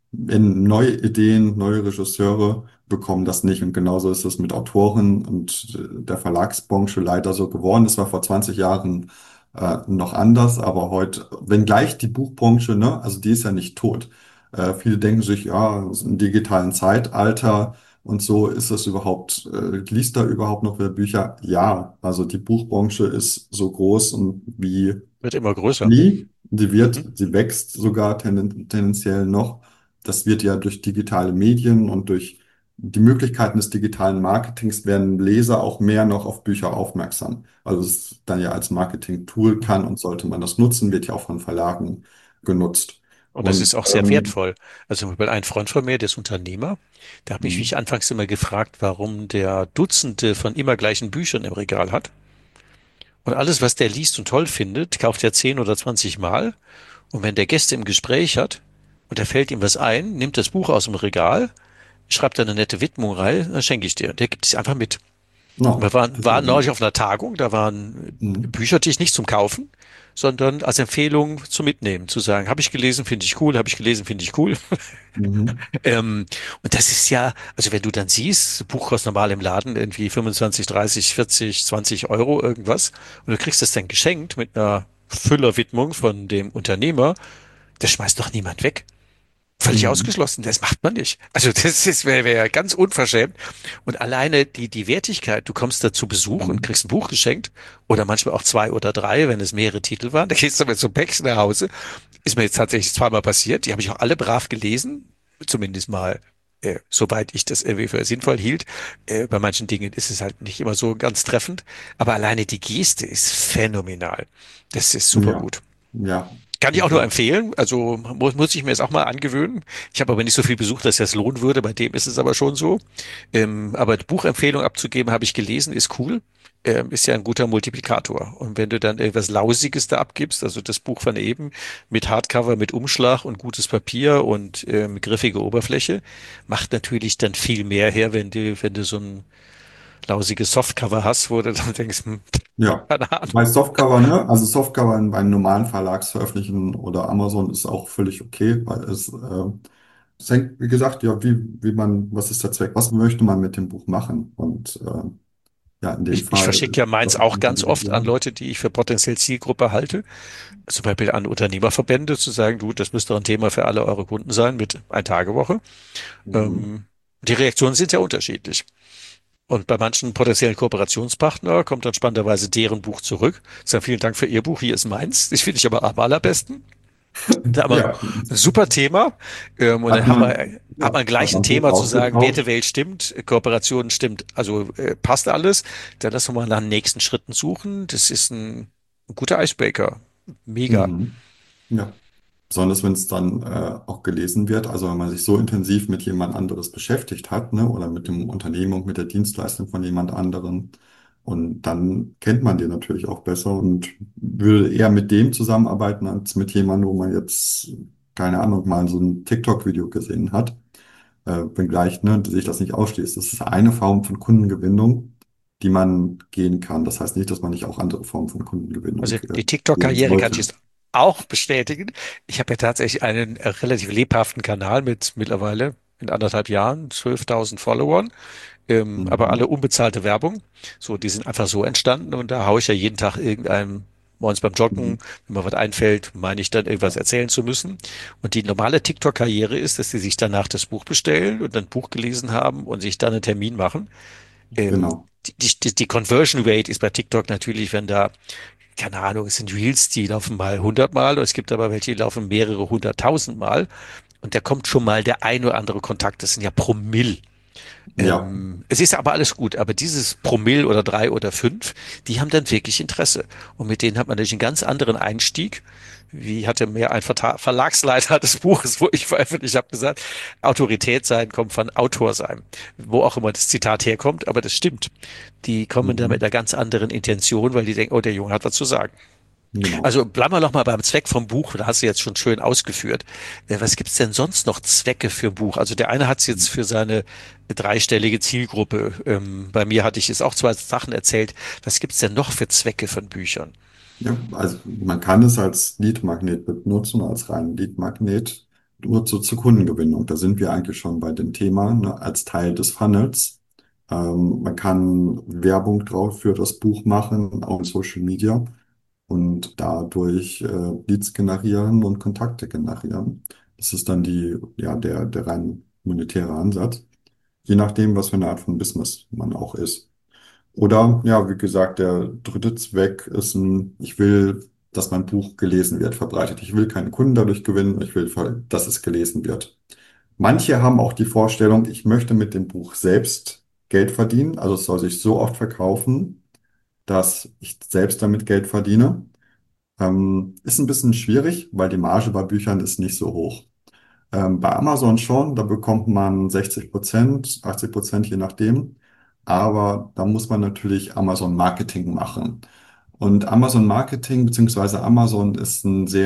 in neue Ideen, neue Regisseure bekommen das nicht. Und genauso ist es mit Autoren und der Verlagsbranche leider so geworden. Das war vor 20 Jahren noch anders, aber heute, wenngleich die Buchbranche, ne, also die ist ja nicht tot. Viele denken sich, ja, im digitalen Zeitalter und so ist es überhaupt, liest da überhaupt noch wer Bücher? Ja, also die Buchbranche ist so groß und wie Wird immer größer. nie. Mhm. Sie wächst sogar tendenziell noch. Das wird ja durch digitale Medien und durch die Möglichkeiten des digitalen Marketings werden Leser auch mehr noch auf Bücher aufmerksam. Also es dann ja als Marketing-Tool kann und sollte man das nutzen, wird ja auch von Verlagen genutzt. Und das ist Und auch sehr wertvoll. Also zum Beispiel ein Freund von mir, der ist Unternehmer, der hat mich mh, anfangs immer gefragt, warum der Dutzende von immer gleichen Büchern im Regal hat. Und alles, was der liest und toll findet, kauft er 10 oder 20 Mal. Und wenn der Gäste im Gespräch hat und da fällt ihm was ein, nimmt das Buch aus dem Regal, schreibt da eine nette Widmung rein, dann schenke ich dir. Der gibt es einfach mit. Und wir no, ist ja waren neulich auf einer Tagung, da waren mh, Büchertisch nicht zum Kaufen, sondern als Empfehlung zum Mitnehmen, zu sagen, habe ich gelesen, finde ich cool, habe ich gelesen, finde ich cool. mhm, Ähm, und das ist ja, also wenn du dann siehst, Buch kostet normal im Laden irgendwie 25, 30, 40, 20 Euro irgendwas und du kriegst das dann geschenkt mit einer Füllerwidmung von dem Unternehmer, das schmeißt doch niemand weg. Völlig mhm, ausgeschlossen. Das macht man nicht. Also wäre ja ganz unverschämt. Und alleine die Wertigkeit, du kommst da zu Besuch und mhm, kriegst ein Buch geschenkt oder manchmal auch zwei oder drei, wenn es mehrere Titel waren. Da gehst du mit so einem Päckchen nach Hause. Ist mir jetzt tatsächlich zweimal passiert. Die habe ich auch alle brav gelesen. Zumindest mal, soweit ich das irgendwie für sinnvoll hielt. Bei manchen Dingen ist es halt nicht immer so ganz treffend. Aber alleine die Geste ist phänomenal. Das ist super ja, gut. ja, Kann ich auch nur ja, empfehlen. Also muss ich mir jetzt auch mal angewöhnen. Ich habe aber nicht so viel Besuch, dass das lohnen würde. Bei dem ist es aber schon so. Aber die Buchempfehlung abzugeben, habe ich gelesen, ist cool. Ist ja ein guter Multiplikator. Und wenn du dann irgendwas Lausiges da abgibst, also das Buch von eben mit Hardcover, mit Umschlag und gutes Papier und griffige Oberfläche, macht natürlich dann viel mehr her, wenn du so ein lausiges Softcover hast, wo du dann denkst, ja. keine Ahnung. Bei Softcover, ne? Also Softcover in einem normalen Verlagsveröffentlichen oder Amazon ist auch völlig okay, weil es hängt, wie gesagt, ja, wie man, was ist der Zweck? Was möchte man mit dem Buch machen? Und ja, in dem Ich Fall, verschicke ja meins das auch ist ganz natürlich, oft an ja. Leute, die ich für potenziell Zielgruppe halte. Zum Beispiel an Unternehmerverbände zu sagen, du, das müsste doch ein Thema für alle eure Kunden sein mit Ein-Tage-Woche. Mhm. Ähm, die Reaktionen sind ja unterschiedlich. Und bei manchen potenziellen Kooperationspartner kommt dann spannenderweise deren Buch zurück. Sagen, vielen Dank für Ihr Buch, hier ist meins. Das finde ich aber am allerbesten. Da haben wir Ja, ein super Thema. Und dann hat man gleich hat ein man Buch Thema zu sagen, Werte ausgetauscht. Welt stimmt, Kooperation stimmt, also passt alles. Dann lassen wir mal nach den nächsten Schritten suchen. Das ist ein guter Icebreaker. Mega. Mhm. Ja. Besonders wenn es dann auch gelesen wird, also wenn man sich so intensiv mit jemand anderes beschäftigt hat, ne, oder mit dem Unternehmen und mit der Dienstleistung von jemand anderem. Und dann kennt man den natürlich auch besser und würde eher mit dem zusammenarbeiten, als mit jemandem, wo man jetzt, keine Ahnung, mal so ein TikTok-Video gesehen hat. Wenngleich, ne, sich das nicht ausschließt. Das ist eine Form von Kundengewinnung, die man gehen kann. Das heißt nicht, dass man nicht auch andere Formen von Kundengewinnung Also die gehen TikTok-Karriere kann ich sollte. jetzt auch bestätigen. Ich habe ja tatsächlich einen relativ lebhaften Kanal mit mittlerweile in 1,5 Jahren 12.000 Followern, aber alle Mhm. unbezahlte Werbung. So, die sind einfach so entstanden und da haue ich ja jeden Tag irgendeinem morgens beim Mhm. Joggen, wenn mir was einfällt, meine ich dann irgendwas Ja, erzählen zu müssen. Und die normale TikTok-Karriere ist, dass sie sich danach das Buch bestellen und dann Buch gelesen haben und sich dann einen Termin machen. Ähm, genau. die Conversion Rate ist bei TikTok natürlich, wenn da keine Ahnung, es sind Reels, die laufen mal 100 Mal, und es gibt aber welche, die laufen mehrere 100.000 Mal. Und da kommt schon mal der ein oder andere Kontakt. Das sind ja Promille. Ja. Es ist aber alles gut, aber dieses Promille oder 3 oder 5, die haben dann wirklich Interesse. Und mit denen hat man natürlich einen ganz anderen Einstieg. Wie hatte mir ein Verlagsleiter des Buches, wo ich veröffentlicht habe, gesagt, Autorität sein kommt von Autor sein. Wo auch immer das Zitat herkommt, aber das stimmt. Die kommen da mit Mhm. einer ganz anderen Intention, weil die denken, oh, der Junge hat was zu sagen. Genau. Also bleiben wir noch mal beim Zweck vom Buch. Da hast du jetzt schon schön ausgeführt. Was gibt's denn sonst noch Zwecke für ein Buch? Also der eine hat es jetzt für seine dreistellige Zielgruppe. Bei mir hatte ich jetzt auch zwei Sachen erzählt. Was gibt's denn noch für Zwecke von Büchern? Ja, also man kann es als Leadmagnet benutzen, als reinen Leadmagnet, nur zur Kundengewinnung. Da sind wir eigentlich schon bei dem Thema, ne, als Teil des Funnels. Man kann Werbung drauf für das Buch machen, auch in Social Media und dadurch Leads generieren und Kontakte generieren. Das ist dann der rein monetäre Ansatz, je nachdem, was für eine Art von Business man auch ist. Oder, ja, wie gesagt, der dritte Zweck ist ich will, dass mein Buch gelesen wird, verbreitet. Ich will keine Kunden dadurch gewinnen, ich will, dass es gelesen wird. Manche haben auch die Vorstellung, ich möchte mit dem Buch selbst Geld verdienen, also es soll sich so oft verkaufen, dass ich selbst damit Geld verdiene. Ist ein bisschen schwierig, weil die Marge bei Büchern ist nicht so hoch. Bei Amazon schon, da bekommt man 60%, 80%, je nachdem. Aber da muss man natürlich Amazon Marketing machen. Und Amazon Marketing beziehungsweise Amazon ist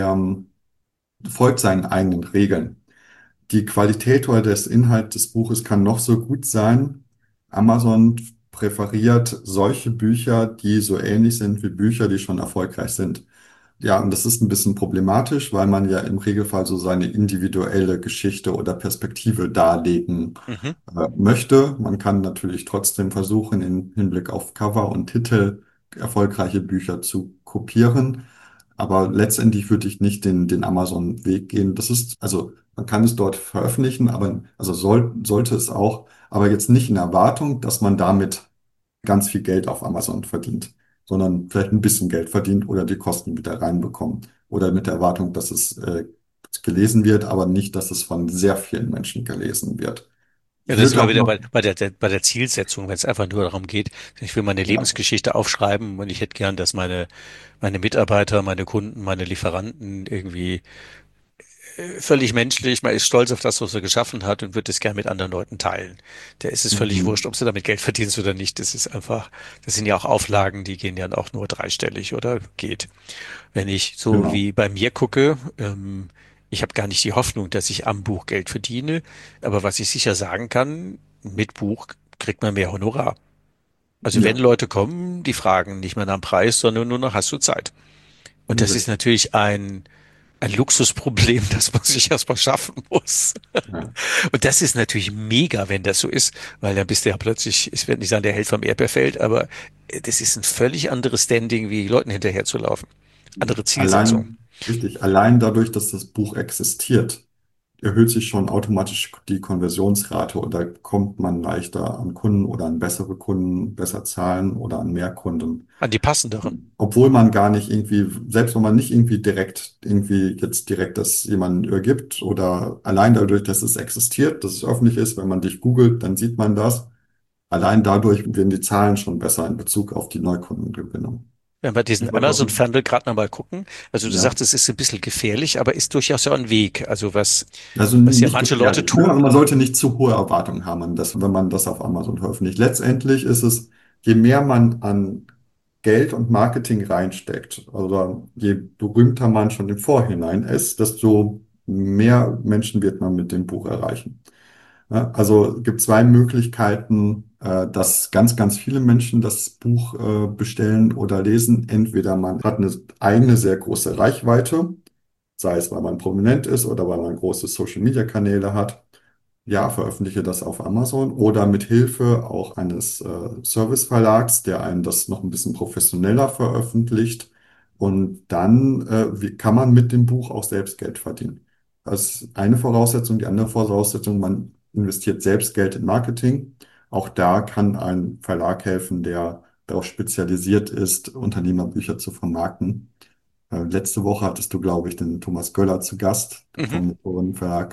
folgt seinen eigenen Regeln. Die Qualität oder des Inhalt des Buches kann noch so gut sein. Amazon präferiert solche Bücher, die so ähnlich sind wie Bücher, die schon erfolgreich sind. Ja, und das ist ein bisschen problematisch, weil man ja im Regelfall so seine individuelle Geschichte oder Perspektive darlegen Mhm. möchte. Man kann natürlich trotzdem versuchen, im Hinblick auf Cover und Titel erfolgreiche Bücher zu kopieren. Aber letztendlich würde ich nicht den Amazon-Weg gehen. Also man kann es dort veröffentlichen, aber also sollte es auch, aber jetzt nicht in Erwartung, dass man damit ganz viel Geld auf Amazon verdient, sondern vielleicht ein bisschen Geld verdient oder die Kosten wieder reinbekommt. Oder mit der Erwartung, dass es gelesen wird, aber nicht, dass es von sehr vielen Menschen gelesen wird. Ja, Ich das ist würde immer auch wieder noch, bei der Zielsetzung, wenn es einfach nur darum geht, ich will meine ja, Lebensgeschichte aufschreiben und ich hätte gern, dass meine Mitarbeiter, meine Kunden, meine Lieferanten irgendwie völlig menschlich, man ist stolz auf das, was er geschaffen hat und wird es gern mit anderen Leuten teilen. Der ist es völlig wurscht, mhm, ob sie damit Geld verdienst oder nicht. Das ist einfach, das sind ja auch Auflagen, die gehen ja auch nur dreistellig oder geht. Wenn ich so genau, wie bei mir gucke, ich habe gar nicht die Hoffnung, dass ich am Buch Geld verdiene, aber was ich sicher sagen kann, mit Buch kriegt man mehr Honorar. Also wenn ja, Leute kommen, die fragen nicht mehr nach dem Preis, sondern nur noch, hast du Zeit? Und das ist richtig, natürlich ein Luxusproblem, das man sich erstmal schaffen muss. ja. Und das ist natürlich mega, wenn das so ist, weil dann bist du ja plötzlich, ich werde nicht sagen, der Held vom Erdbeerfeld, aber das ist ein völlig anderes Standing, wie Leuten hinterherzulaufen. Andere Zielsetzung. Allein dadurch, dass das Buch existiert, erhöht sich schon automatisch die Konversionsrate oder kommt man leichter an Kunden oder an bessere Kunden, besser zahlen oder an mehr Kunden. An die passenderen. Obwohl man gar nicht irgendwie, selbst wenn man nicht jetzt direkt das jemanden übergibt oder allein dadurch, dass es existiert, dass es öffentlich ist, wenn man dich googelt, dann sieht man das. Allein dadurch werden die Zahlen schon besser in Bezug auf die Neukundengewinnung. Wenn wir Ich diesen wollte auch, Amazon-Funnel gerade nochmal gucken, also du ja. sagst, es ist ein bisschen gefährlich, aber ist durchaus ja ein Weg. Also Also was ja nicht manche Leute gefährlich, ne? tun. Also man sollte nicht zu hohe Erwartungen haben an das, wenn man das auf Amazon veröffentlicht. Letztendlich ist es, je mehr man an Geld und Marketing reinsteckt, also je berühmter man schon im Vorhinein ist, desto mehr Menschen wird man mit dem Buch erreichen. Ja, also es gibt zwei Möglichkeiten, dass ganz viele Menschen das Buch bestellen oder lesen. Entweder man hat eine eigene sehr große Reichweite, sei es, weil man prominent ist oder weil man große Social-Media-Kanäle hat. Ja, veröffentliche das auf Amazon oder mit Hilfe auch eines Serviceverlags, der einem das noch ein bisschen professioneller veröffentlicht. Und dann kann man mit dem Buch auch selbst Geld verdienen. Das ist eine Voraussetzung. Die andere Voraussetzung, man investiert selbst Geld in Marketing. Auch da kann ein Verlag helfen, der darauf spezialisiert ist, Unternehmerbücher zu vermarkten. Letzte Woche hattest du, glaube ich, den Thomas Göller zu Gast Mhm. vom Methoden Verlag.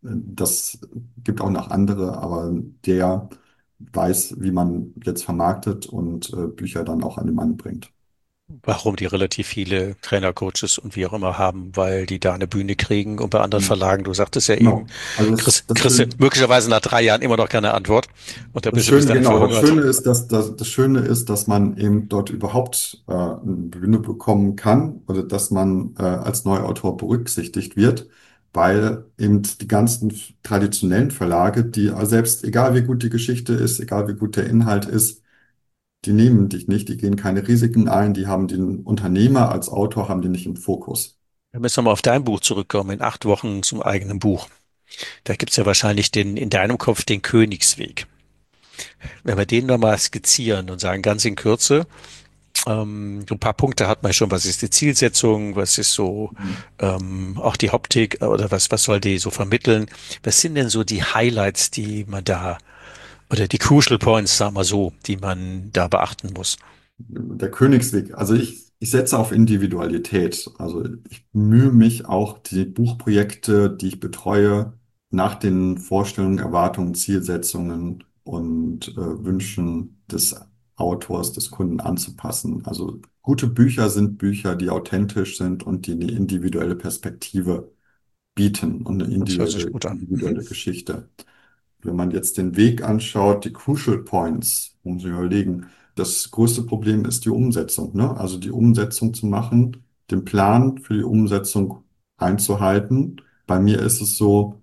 Das gibt auch noch andere, aber der weiß, wie man jetzt vermarktet und Bücher dann auch an den Mann bringt. Warum die relativ viele Trainer, Coaches und wie auch immer haben, weil die da eine Bühne kriegen und bei anderen Hm. Verlagen, du sagtest ja eben, Genau. Also kriegst du möglicherweise nach 3 Jahren immer noch keine Antwort und da das bist du bis Schöne, dahin genau, verhungert. das Schöne ist, dass man eben dort überhaupt eine Bühne bekommen kann oder dass man als Neuautor berücksichtigt wird, weil eben die ganzen traditionellen Verlage, die selbst, egal wie gut die Geschichte ist, egal wie gut der Inhalt ist, die nehmen dich nicht, die gehen keine Risiken ein, die haben den Unternehmer als Autor, haben die nicht im Fokus. Wir müssen nochmal auf dein Buch zurückkommen, in 8 Wochen zum eigenen Buch. Da gibt's ja wahrscheinlich in deinem Kopf den Königsweg. Wenn wir den nochmal skizzieren und sagen, ganz in Kürze, so ein paar Punkte hat man schon. Was ist die Zielsetzung? Was ist so auch die Optik oder was soll die so vermitteln? Was sind denn so die Highlights, die man da oder die Crucial Points, sagen wir so, die man da beachten muss? Der Königsweg. Also ich setze auf Individualität. Also ich bemühe mich auch, die Buchprojekte, die ich betreue, nach den Vorstellungen, Erwartungen, Zielsetzungen und Wünschen des Autors, des Kunden anzupassen. Also gute Bücher sind Bücher, die authentisch sind und die eine individuelle Perspektive bieten und eine Das hört sich gut an. Mhm. individuelle Geschichte. Wenn man jetzt den Weg anschaut, die Crucial Points, um zu überlegen, das größte Problem ist die Umsetzung, ne? Also die Umsetzung zu machen, den Plan für die Umsetzung einzuhalten. Bei mir ist es so,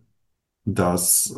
dass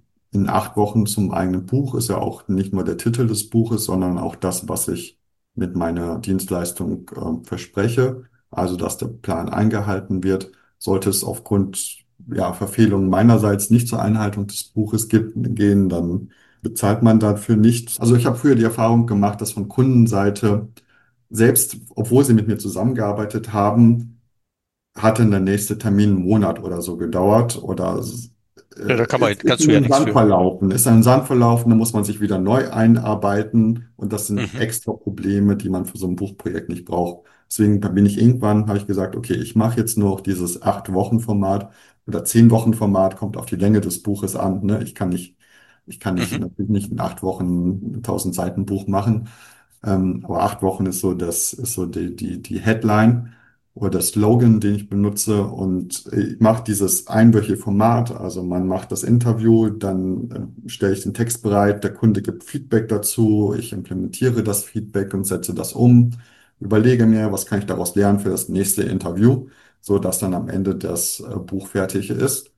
in 8 Wochen zum eigenen Buch ist ja auch nicht nur der Titel des Buches, sondern auch das, was ich mit meiner Dienstleistung verspreche. Also, dass der Plan eingehalten wird. Sollte es aufgrund Verfehlungen meinerseits nicht zur Einhaltung des Buches gehen, dann bezahlt man dafür nichts. Also ich habe früher die Erfahrung gemacht, dass von Kundenseite, selbst obwohl sie mit mir zusammengearbeitet haben, hatte der nächste Termin einen Monat oder so gedauert oder Ja, da ist kannst in du ja den nichts Sand für. verlaufen. Ist in den Sand verlaufen, dann muss man sich wieder neu einarbeiten und das sind Mhm. extra Probleme, die man für so ein Buchprojekt nicht braucht. Deswegen bin ich irgendwann, habe ich gesagt, okay, ich mache jetzt nur noch dieses 8 Wochen Format oder 10 Wochen Format, kommt auf die Länge des Buches an. Ne? Ich kann nicht Mhm. natürlich nicht in 8 Wochen 1000 Seiten Buch machen. Aber 8 Wochen ist so die Headline oder der Slogan, den ich benutze. Und ich mache dieses einwöchige Format. Also man macht das Interview, dann stelle ich den Text bereit, der Kunde gibt Feedback dazu, ich implementiere das Feedback und setze das um, überlege mir, was kann ich daraus lernen für das nächste Interview, so dass dann am Ende das Buch fertig ist.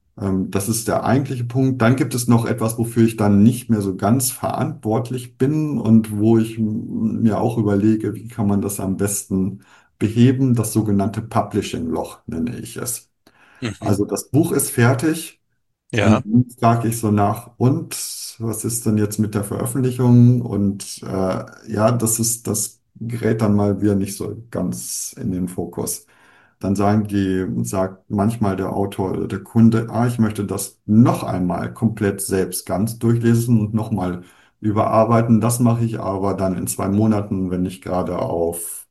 Das ist der eigentliche Punkt. Dann gibt es noch etwas, wofür ich dann nicht mehr so ganz verantwortlich bin und wo ich mir auch überlege, wie kann man das am besten beheben. Das sogenannte Publishing-Loch nenne ich es. Mhm. Also das Buch ist fertig und Ja. nun frage ich so nach, und was ist denn jetzt mit der Veröffentlichung? Und ja, das gerät dann mal wieder nicht so ganz in den Fokus. Dann sagt manchmal der Autor oder der Kunde, ich möchte das noch einmal komplett selbst ganz durchlesen und nochmal überarbeiten. Das mache ich aber dann in 2 Monaten, wenn ich gerade auf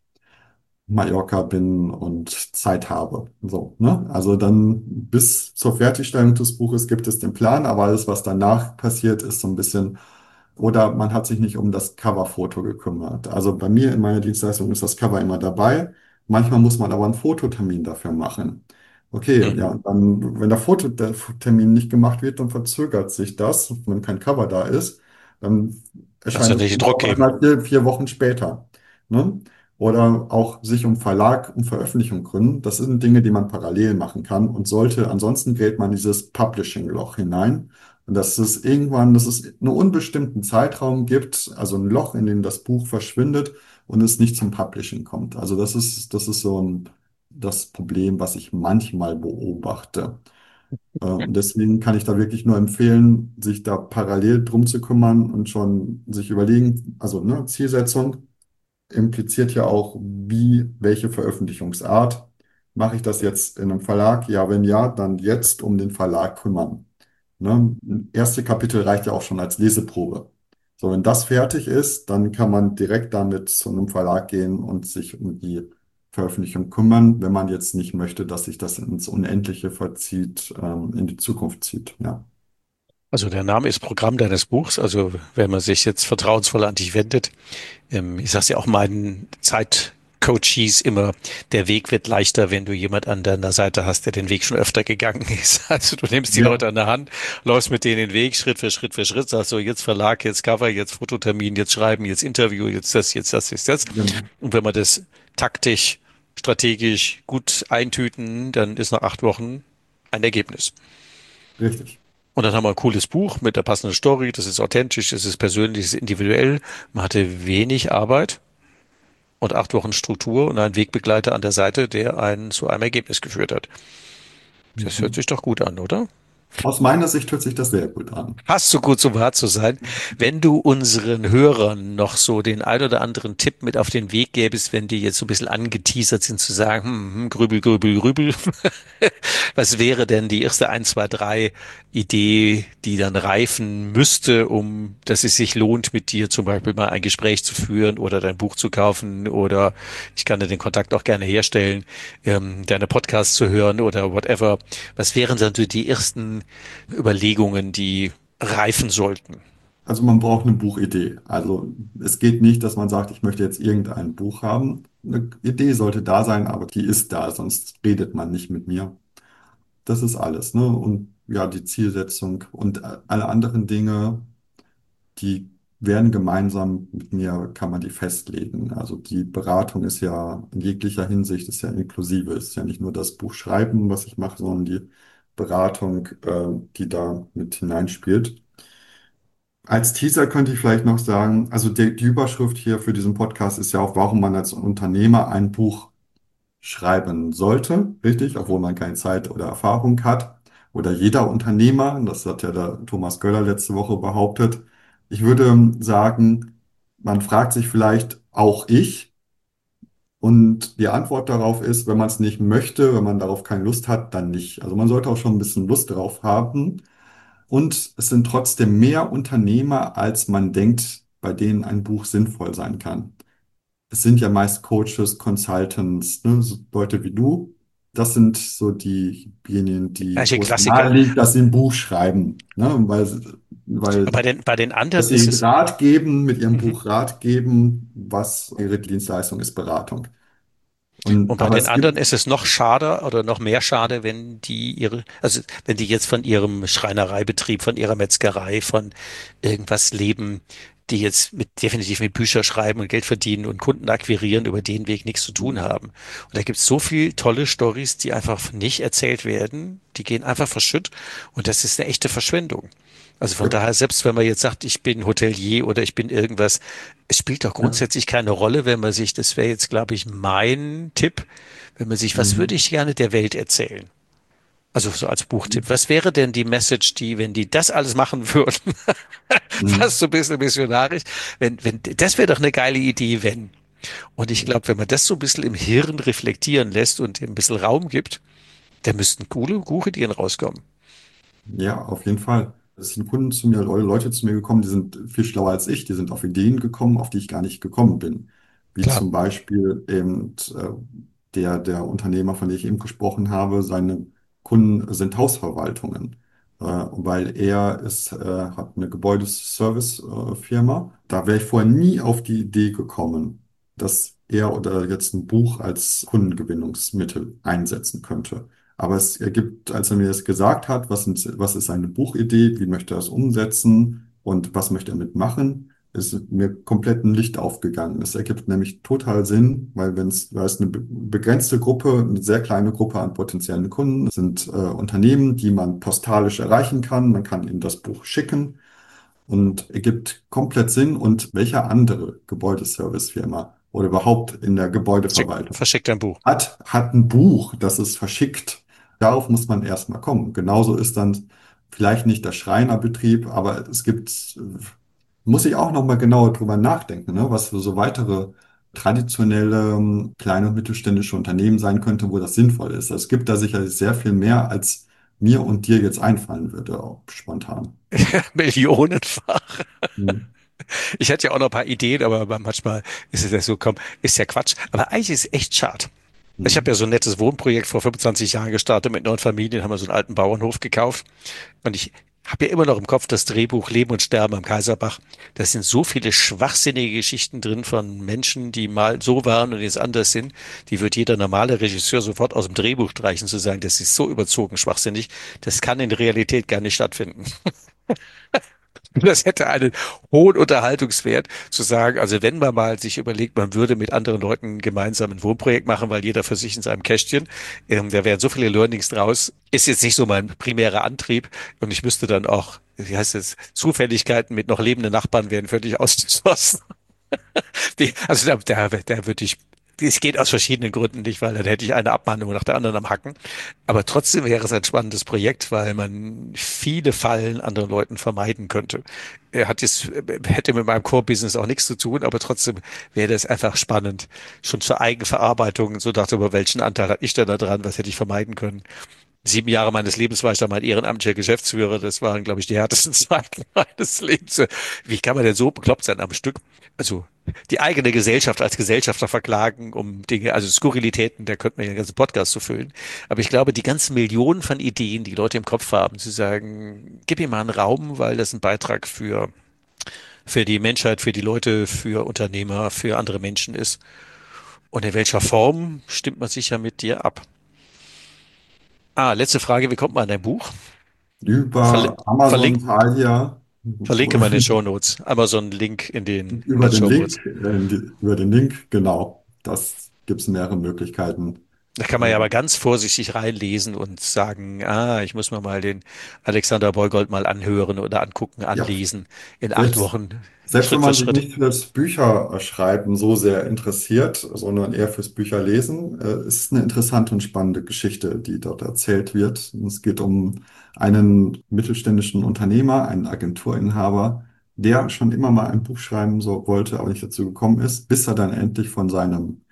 Mallorca bin und Zeit habe. So, ne? Also dann bis zur Fertigstellung des Buches gibt es den Plan, aber alles, was danach passiert, ist so ein bisschen, oder man hat sich nicht um das Coverfoto gekümmert. Also bei mir in meiner Dienstleistung ist das Cover immer dabei. Manchmal muss man aber einen Fototermin dafür machen. Okay, ja, Mhm. und dann, wenn der Termin nicht gemacht wird, dann verzögert sich das, wenn kein Cover da ist. Dann Kannst du erscheint es nicht Druck auf geben. einmal 4 Wochen später. Ne? Oder auch sich um Verlag, um Veröffentlichung gründen. Das sind Dinge, die man parallel machen kann und sollte. Ansonsten gerät man in dieses Publishing-Loch hinein. Und dass es einen unbestimmten Zeitraum gibt, also ein Loch, in dem das Buch verschwindet und es nicht zum Publishing kommt. Also das ist das Problem, was ich manchmal beobachte. Und deswegen kann ich da wirklich nur empfehlen, sich da parallel drum zu kümmern und schon sich überlegen, also ne, Zielsetzung impliziert ja auch, welche Veröffentlichungsart. Mache ich das jetzt in einem Verlag? Ja, wenn ja, dann jetzt um den Verlag kümmern. Ne? Erste Kapitel reicht ja auch schon als Leseprobe. So, wenn das fertig ist, dann kann man direkt damit zu einem Verlag gehen und sich um die Veröffentlichung kümmern, wenn man jetzt nicht möchte, dass sich das ins Unendliche verzieht, in die Zukunft zieht. Ja. Also der Name ist Programm deines Buchs. Also wenn man sich jetzt vertrauensvoll an dich wendet, ich sage ja auch meinen Zeitcoaches immer, der Weg wird leichter, wenn du jemand an deiner Seite hast, der den Weg schon öfter gegangen ist. Also du nimmst die Ja, Leute an der Hand, läufst mit denen den Weg Schritt für Schritt, sagst so, jetzt Verlag, jetzt Cover, jetzt Fototermin, jetzt Schreiben, jetzt Interview, jetzt das, jetzt das, jetzt das. genau. Und wenn man das taktisch, strategisch gut eintüten, dann ist nach 8 Wochen ein Ergebnis. Richtig. Und dann haben wir ein cooles Buch mit der passenden Story. Das ist authentisch, das ist persönlich, das ist individuell. Man hatte wenig Arbeit und 8 Wochen Struktur und einen Wegbegleiter an der Seite, der einen zu einem Ergebnis geführt hat. Das hört Mhm. sich doch gut an, oder? Aus meiner Sicht hört sich das sehr gut an. Fast so gut, um wahr zu sein. Wenn du unseren Hörern noch so den ein oder anderen Tipp mit auf den Weg gäbest, wenn die jetzt so ein bisschen angeteasert sind, zu sagen, grübel, grübel, grübel, was wäre denn die erste 1, 2, 3 Idee, die dann reifen müsste, um, dass es sich lohnt, mit dir zum Beispiel mal ein Gespräch zu führen oder dein Buch zu kaufen oder ich kann dir den Kontakt auch gerne herstellen, deine Podcasts zu hören oder whatever. Was wären dann so die ersten Überlegungen, die reifen sollten? Also man braucht eine Buchidee. Also es geht nicht, dass man sagt, ich möchte jetzt irgendein Buch haben. Eine Idee sollte da sein, aber die ist da, sonst redet man nicht mit mir. Das ist alles, ne? Und ja, die Zielsetzung und alle anderen Dinge, die werden gemeinsam mit mir, kann man die festlegen. Also die Beratung ist ja in jeglicher Hinsicht ist ja inklusive. Es ist ja nicht nur das Buch schreiben, was ich mache, sondern die Beratung, die da mit hineinspielt. Als Teaser könnte ich vielleicht noch sagen, also die Überschrift hier für diesen Podcast ist ja auch, warum man als Unternehmer ein Buch schreiben sollte, richtig, obwohl man keine Zeit oder Erfahrung hat. Oder jeder Unternehmer, das hat ja der Thomas Göller letzte Woche behauptet. Ich würde sagen, man fragt sich vielleicht auch ich. Und die Antwort darauf ist, wenn man es nicht möchte, wenn man darauf keine Lust hat, dann nicht. Also man sollte auch schon ein bisschen Lust drauf haben. Und es sind trotzdem mehr Unternehmer, als man denkt, bei denen ein Buch sinnvoll sein kann. Es sind ja meist Coaches, Consultants, ne, so Leute wie du. Das sind so diejenigen, Gleiche wo es Klassiker. nahe liegt, dass sie ein Buch schreiben, ne, Und weil, bei den anderen dass ist sie es, Rat geben, mit ihrem mhm. Buch Rat geben, was ihre Dienstleistung ist, Beratung. Und bei Aber den es anderen gibt, ist es noch schade oder noch mehr schade, wenn die ihre, also wenn die jetzt von ihrem Schreinereibetrieb, von ihrer Metzgerei, von irgendwas leben, die jetzt definitiv mit Bücher schreiben und Geld verdienen und Kunden akquirieren, über den Weg nichts zu tun haben. Und da gibt es so viel tolle Stories, die einfach nicht erzählt werden, die gehen einfach verschütt und das ist eine echte Verschwendung. Also von ja, daher, selbst wenn man jetzt sagt, ich bin Hotelier oder ich bin irgendwas, es spielt doch ja, grundsätzlich keine Rolle, wenn man sich, das wäre jetzt, glaube ich, mein Tipp, wenn man sich, was würde mhm. ich gerne der Welt erzählen? Also so als Buchtipp. Was wäre denn die Message, die, wenn die das alles machen würden, Mhm. fast so ein bisschen missionarisch, das wäre doch eine geile Idee, wenn. Und ich glaube, wenn man das so ein bisschen im Hirn reflektieren lässt und ihm ein bisschen Raum gibt, da müssten coole Buchideen rauskommen. Ja, auf jeden Fall. Es sind Kunden zu mir, Leute zu mir gekommen, die sind viel schlauer als ich, die sind auf Ideen gekommen, auf die ich gar nicht gekommen bin. Wie Klar. zum Beispiel eben der Unternehmer, von dem ich eben gesprochen habe, seine Kunden sind Hausverwaltungen. Weil hat eine Gebäudeservice-Firma. Da wäre ich vorher nie auf die Idee gekommen, dass er oder jetzt ein Buch als Kundengewinnungsmittel einsetzen könnte. Aber es ergibt, als er mir das gesagt hat, was ist seine Buchidee, wie möchte er das umsetzen und was möchte er mitmachen, ist mir komplett ein Licht aufgegangen. Es ergibt nämlich total Sinn, weil es eine begrenzte Gruppe, eine sehr kleine Gruppe an potenziellen Kunden es sind, Unternehmen, die man postalisch erreichen kann. Man kann ihnen das Buch schicken und ergibt komplett Sinn. Und welche andere Gebäudeservicefirma oder überhaupt in der Gebäudeverwaltung Verschickt ein Buch. hat ein Buch, das es verschickt. Darauf muss man erstmal kommen. Genauso ist dann vielleicht nicht der Schreinerbetrieb, aber muss ich auch nochmal genauer drüber nachdenken, ne, was für so weitere traditionelle kleine und mittelständische Unternehmen sein könnte, wo das sinnvoll ist. Es gibt da sicherlich sehr viel mehr, als mir und dir jetzt einfallen würde, auch spontan. Millionenfach. Hm. Ich hatte ja auch noch ein paar Ideen, aber manchmal ist es ja so, komm, ist ja Quatsch. Aber eigentlich ist es echt schade. Ich habe ja so ein nettes Wohnprojekt vor 25 Jahren gestartet mit 9 Familien, haben wir so einen alten Bauernhof gekauft. Und ich habe ja immer noch im Kopf das Drehbuch Leben und Sterben am Kaiserbach. Da sind so viele schwachsinnige Geschichten drin von Menschen, die mal so waren und jetzt anders sind. Die wird jeder normale Regisseur sofort aus dem Drehbuch streichen, zu sagen, das ist so überzogen schwachsinnig. Das kann in der Realität gar nicht stattfinden. Das hätte einen hohen Unterhaltungswert, zu sagen, also wenn man mal sich überlegt, man würde mit anderen Leuten gemeinsam ein Wohnprojekt machen, weil jeder für sich in seinem Kästchen, da wären so viele Learnings draus, ist jetzt nicht so mein primärer Antrieb und ich müsste dann auch, wie heißt es, Zufälligkeiten mit noch lebenden Nachbarn wären völlig ausgeschlossen. Also da würde ich, es geht aus verschiedenen Gründen nicht, weil dann hätte ich eine Abmahnung nach der anderen am Hacken. Aber trotzdem wäre es ein spannendes Projekt, weil man viele Fallen anderen Leuten vermeiden könnte. Hätte mit meinem Core-Business auch nichts zu tun, aber trotzdem wäre das einfach spannend. Schon zur Eigenverarbeitung, so dachte über welchen Anteil hatte ich denn da dran, was hätte ich vermeiden können. 7 Jahre meines Lebens war ich da mein ehrenamtlicher Geschäftsführer. Das waren, glaube ich, die härtesten Zeiten meines Lebens. Wie kann man denn so bekloppt sein am Stück? Also die eigene Gesellschaft als Gesellschafter verklagen um Dinge, also Skurrilitäten, da könnte man ja einen ganzen Podcast zu füllen. Aber ich glaube, die ganzen Millionen von Ideen, die Leute im Kopf haben, zu sagen, gib ihm mal einen Raum, weil das ein Beitrag für die Menschheit, für die Leute, für Unternehmer, für andere Menschen ist. Und in welcher Form stimmt man sich ja mit dir ab? Letzte Frage, wie kommt man an dein Buch? Verli Über Amazon, verlink Thalia, verlinke mal in den Shownotes. Amazon-Link in über den den Shownotes. Link, über den Link, genau. Das gibt es mehrere Möglichkeiten. Da kann man ja Äh, aber ganz vorsichtig reinlesen und sagen, ich muss mir mal den Alexander Beugold mal anhören oder angucken, ja, anlesen in 8 selbst, Wochen, selbst wenn Schritt für man sich Schritt. nicht fürs Bücherschreiben so sehr interessiert, sondern eher fürs Bücherlesen, ist es eine interessante und spannende Geschichte, die dort erzählt wird. Und es geht um einen mittelständischen Unternehmer, einen Agenturinhaber, der schon immer mal ein Buch schreiben so wollte, aber nicht dazu gekommen ist, bis er dann endlich von seinem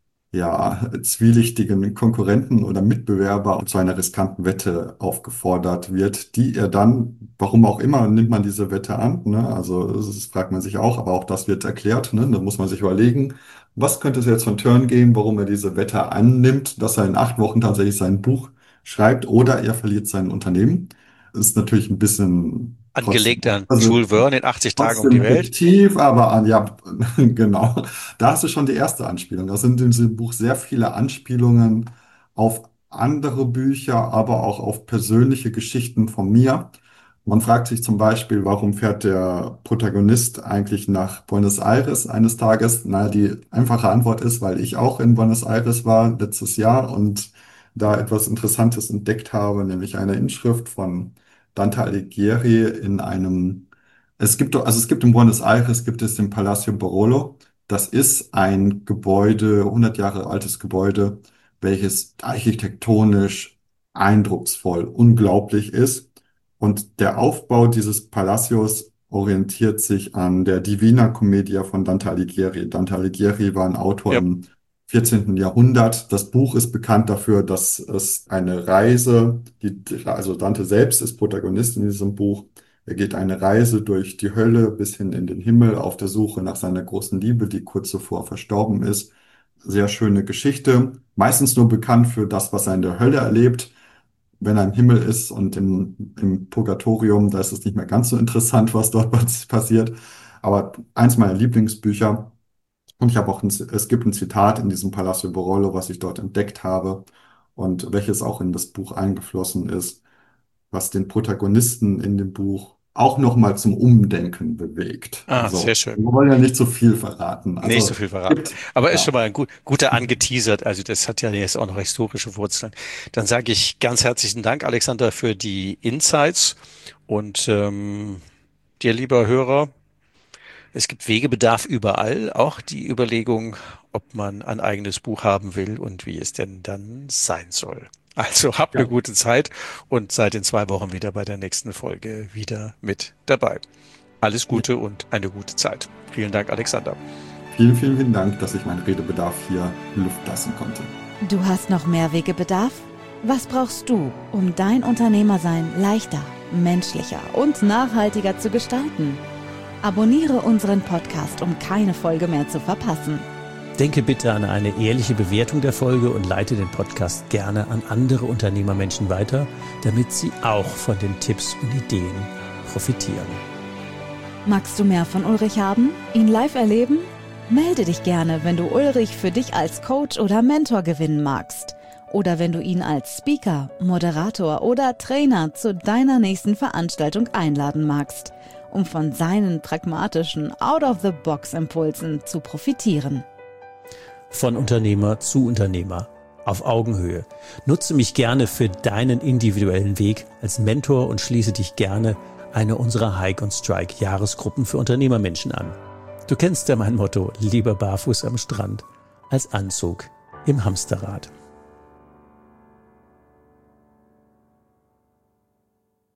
zwielichtigen Konkurrenten oder Mitbewerber zu einer riskanten Wette aufgefordert wird, die er dann, warum auch immer, nimmt man diese Wette an, ne? Also das fragt man sich auch, aber auch das wird erklärt, ne? Da muss man sich überlegen, was könnte es jetzt von Turn geben, warum er diese Wette annimmt, dass er in 8 Wochen tatsächlich sein Buch schreibt oder er verliert sein Unternehmen. Das ist natürlich ein bisschen trotzdem, Angelegt an also Jules Verne in 80 Tagen um die trotzdem Welt. fiktiv, aber ja, genau. Da hast du schon die erste Anspielung. Da sind in diesem Buch sehr viele Anspielungen auf andere Bücher, aber auch auf persönliche Geschichten von mir. Man fragt sich zum Beispiel, warum fährt der Protagonist eigentlich nach Buenos Aires eines Tages? Na, die einfache Antwort ist, weil ich auch in Buenos Aires war letztes Jahr und da etwas Interessantes entdeckt habe, nämlich eine Inschrift von Dante Alighieri in einem, es gibt in Buenos Aires gibt es den Palacio Barolo. Das ist ein Gebäude, 100 Jahre altes Gebäude, welches architektonisch eindrucksvoll, unglaublich ist. Und der Aufbau dieses Palacios orientiert sich an der Divina Commedia von Dante Alighieri. Dante Alighieri war ein Autor Ja, im 14. Jahrhundert. Das Buch ist bekannt dafür, dass es eine Reise, also Dante selbst ist Protagonist in diesem Buch. Er geht eine Reise durch die Hölle bis hin in den Himmel auf der Suche nach seiner großen Liebe, die kurz zuvor verstorben ist. Sehr schöne Geschichte. Meistens nur bekannt für das, was er in der Hölle erlebt. Wenn er im Himmel ist und im Purgatorium, da ist es nicht mehr ganz so interessant, was dort passiert. Aber eins meiner Lieblingsbücher. Und ich habe auch es gibt ein Zitat in diesem Palacio Barolo, was ich dort entdeckt habe und welches auch in das Buch eingeflossen ist, was den Protagonisten in dem Buch auch nochmal zum Umdenken bewegt. sehr So, schön. wir wollen ja nicht so viel verraten. Nicht so Also viel verraten. gibt, Aber ist schon ja, mal ein guter angeteasert. Also das hat ja jetzt auch noch historische Wurzeln. Dann sage ich ganz herzlichen Dank, Alexander, für die Insights. Und dir, lieber Hörer, es gibt Wegebedarf überall. Auch die Überlegung, ob man ein eigenes Buch haben will und wie es denn dann sein soll. Also habt eine ja, gute Zeit und seid in 2 Wochen wieder bei der nächsten Folge wieder mit dabei. Alles Gute und eine gute Zeit. Vielen Dank, Alexander. vielen, vielen, vielen Dank, dass ich meinen Redebedarf hier Luft lassen konnte. Du hast noch mehr Wegebedarf? Was brauchst du, um dein Unternehmersein leichter, menschlicher und nachhaltiger zu gestalten? Abonniere unseren Podcast, um keine Folge mehr zu verpassen. Denke bitte an eine ehrliche Bewertung der Folge und leite den Podcast gerne an andere Unternehmermenschen weiter, damit sie auch von den Tipps und Ideen profitieren. Magst du mehr von Ulrich haben? Ihn live erleben? Melde dich gerne, wenn du Ulrich für dich als Coach oder Mentor gewinnen magst. Oder wenn du ihn als Speaker, Moderator oder Trainer zu deiner nächsten Veranstaltung einladen magst, um von seinen pragmatischen Out-of-the-Box-Impulsen zu profitieren. Von Unternehmer zu Unternehmer, auf Augenhöhe. Nutze mich gerne für deinen individuellen Weg als Mentor und schließe dich gerne eine unserer Hike und Strike Jahresgruppen für Unternehmermenschen an. Du kennst ja mein Motto, lieber barfuß am Strand als Anzug im Hamsterrad.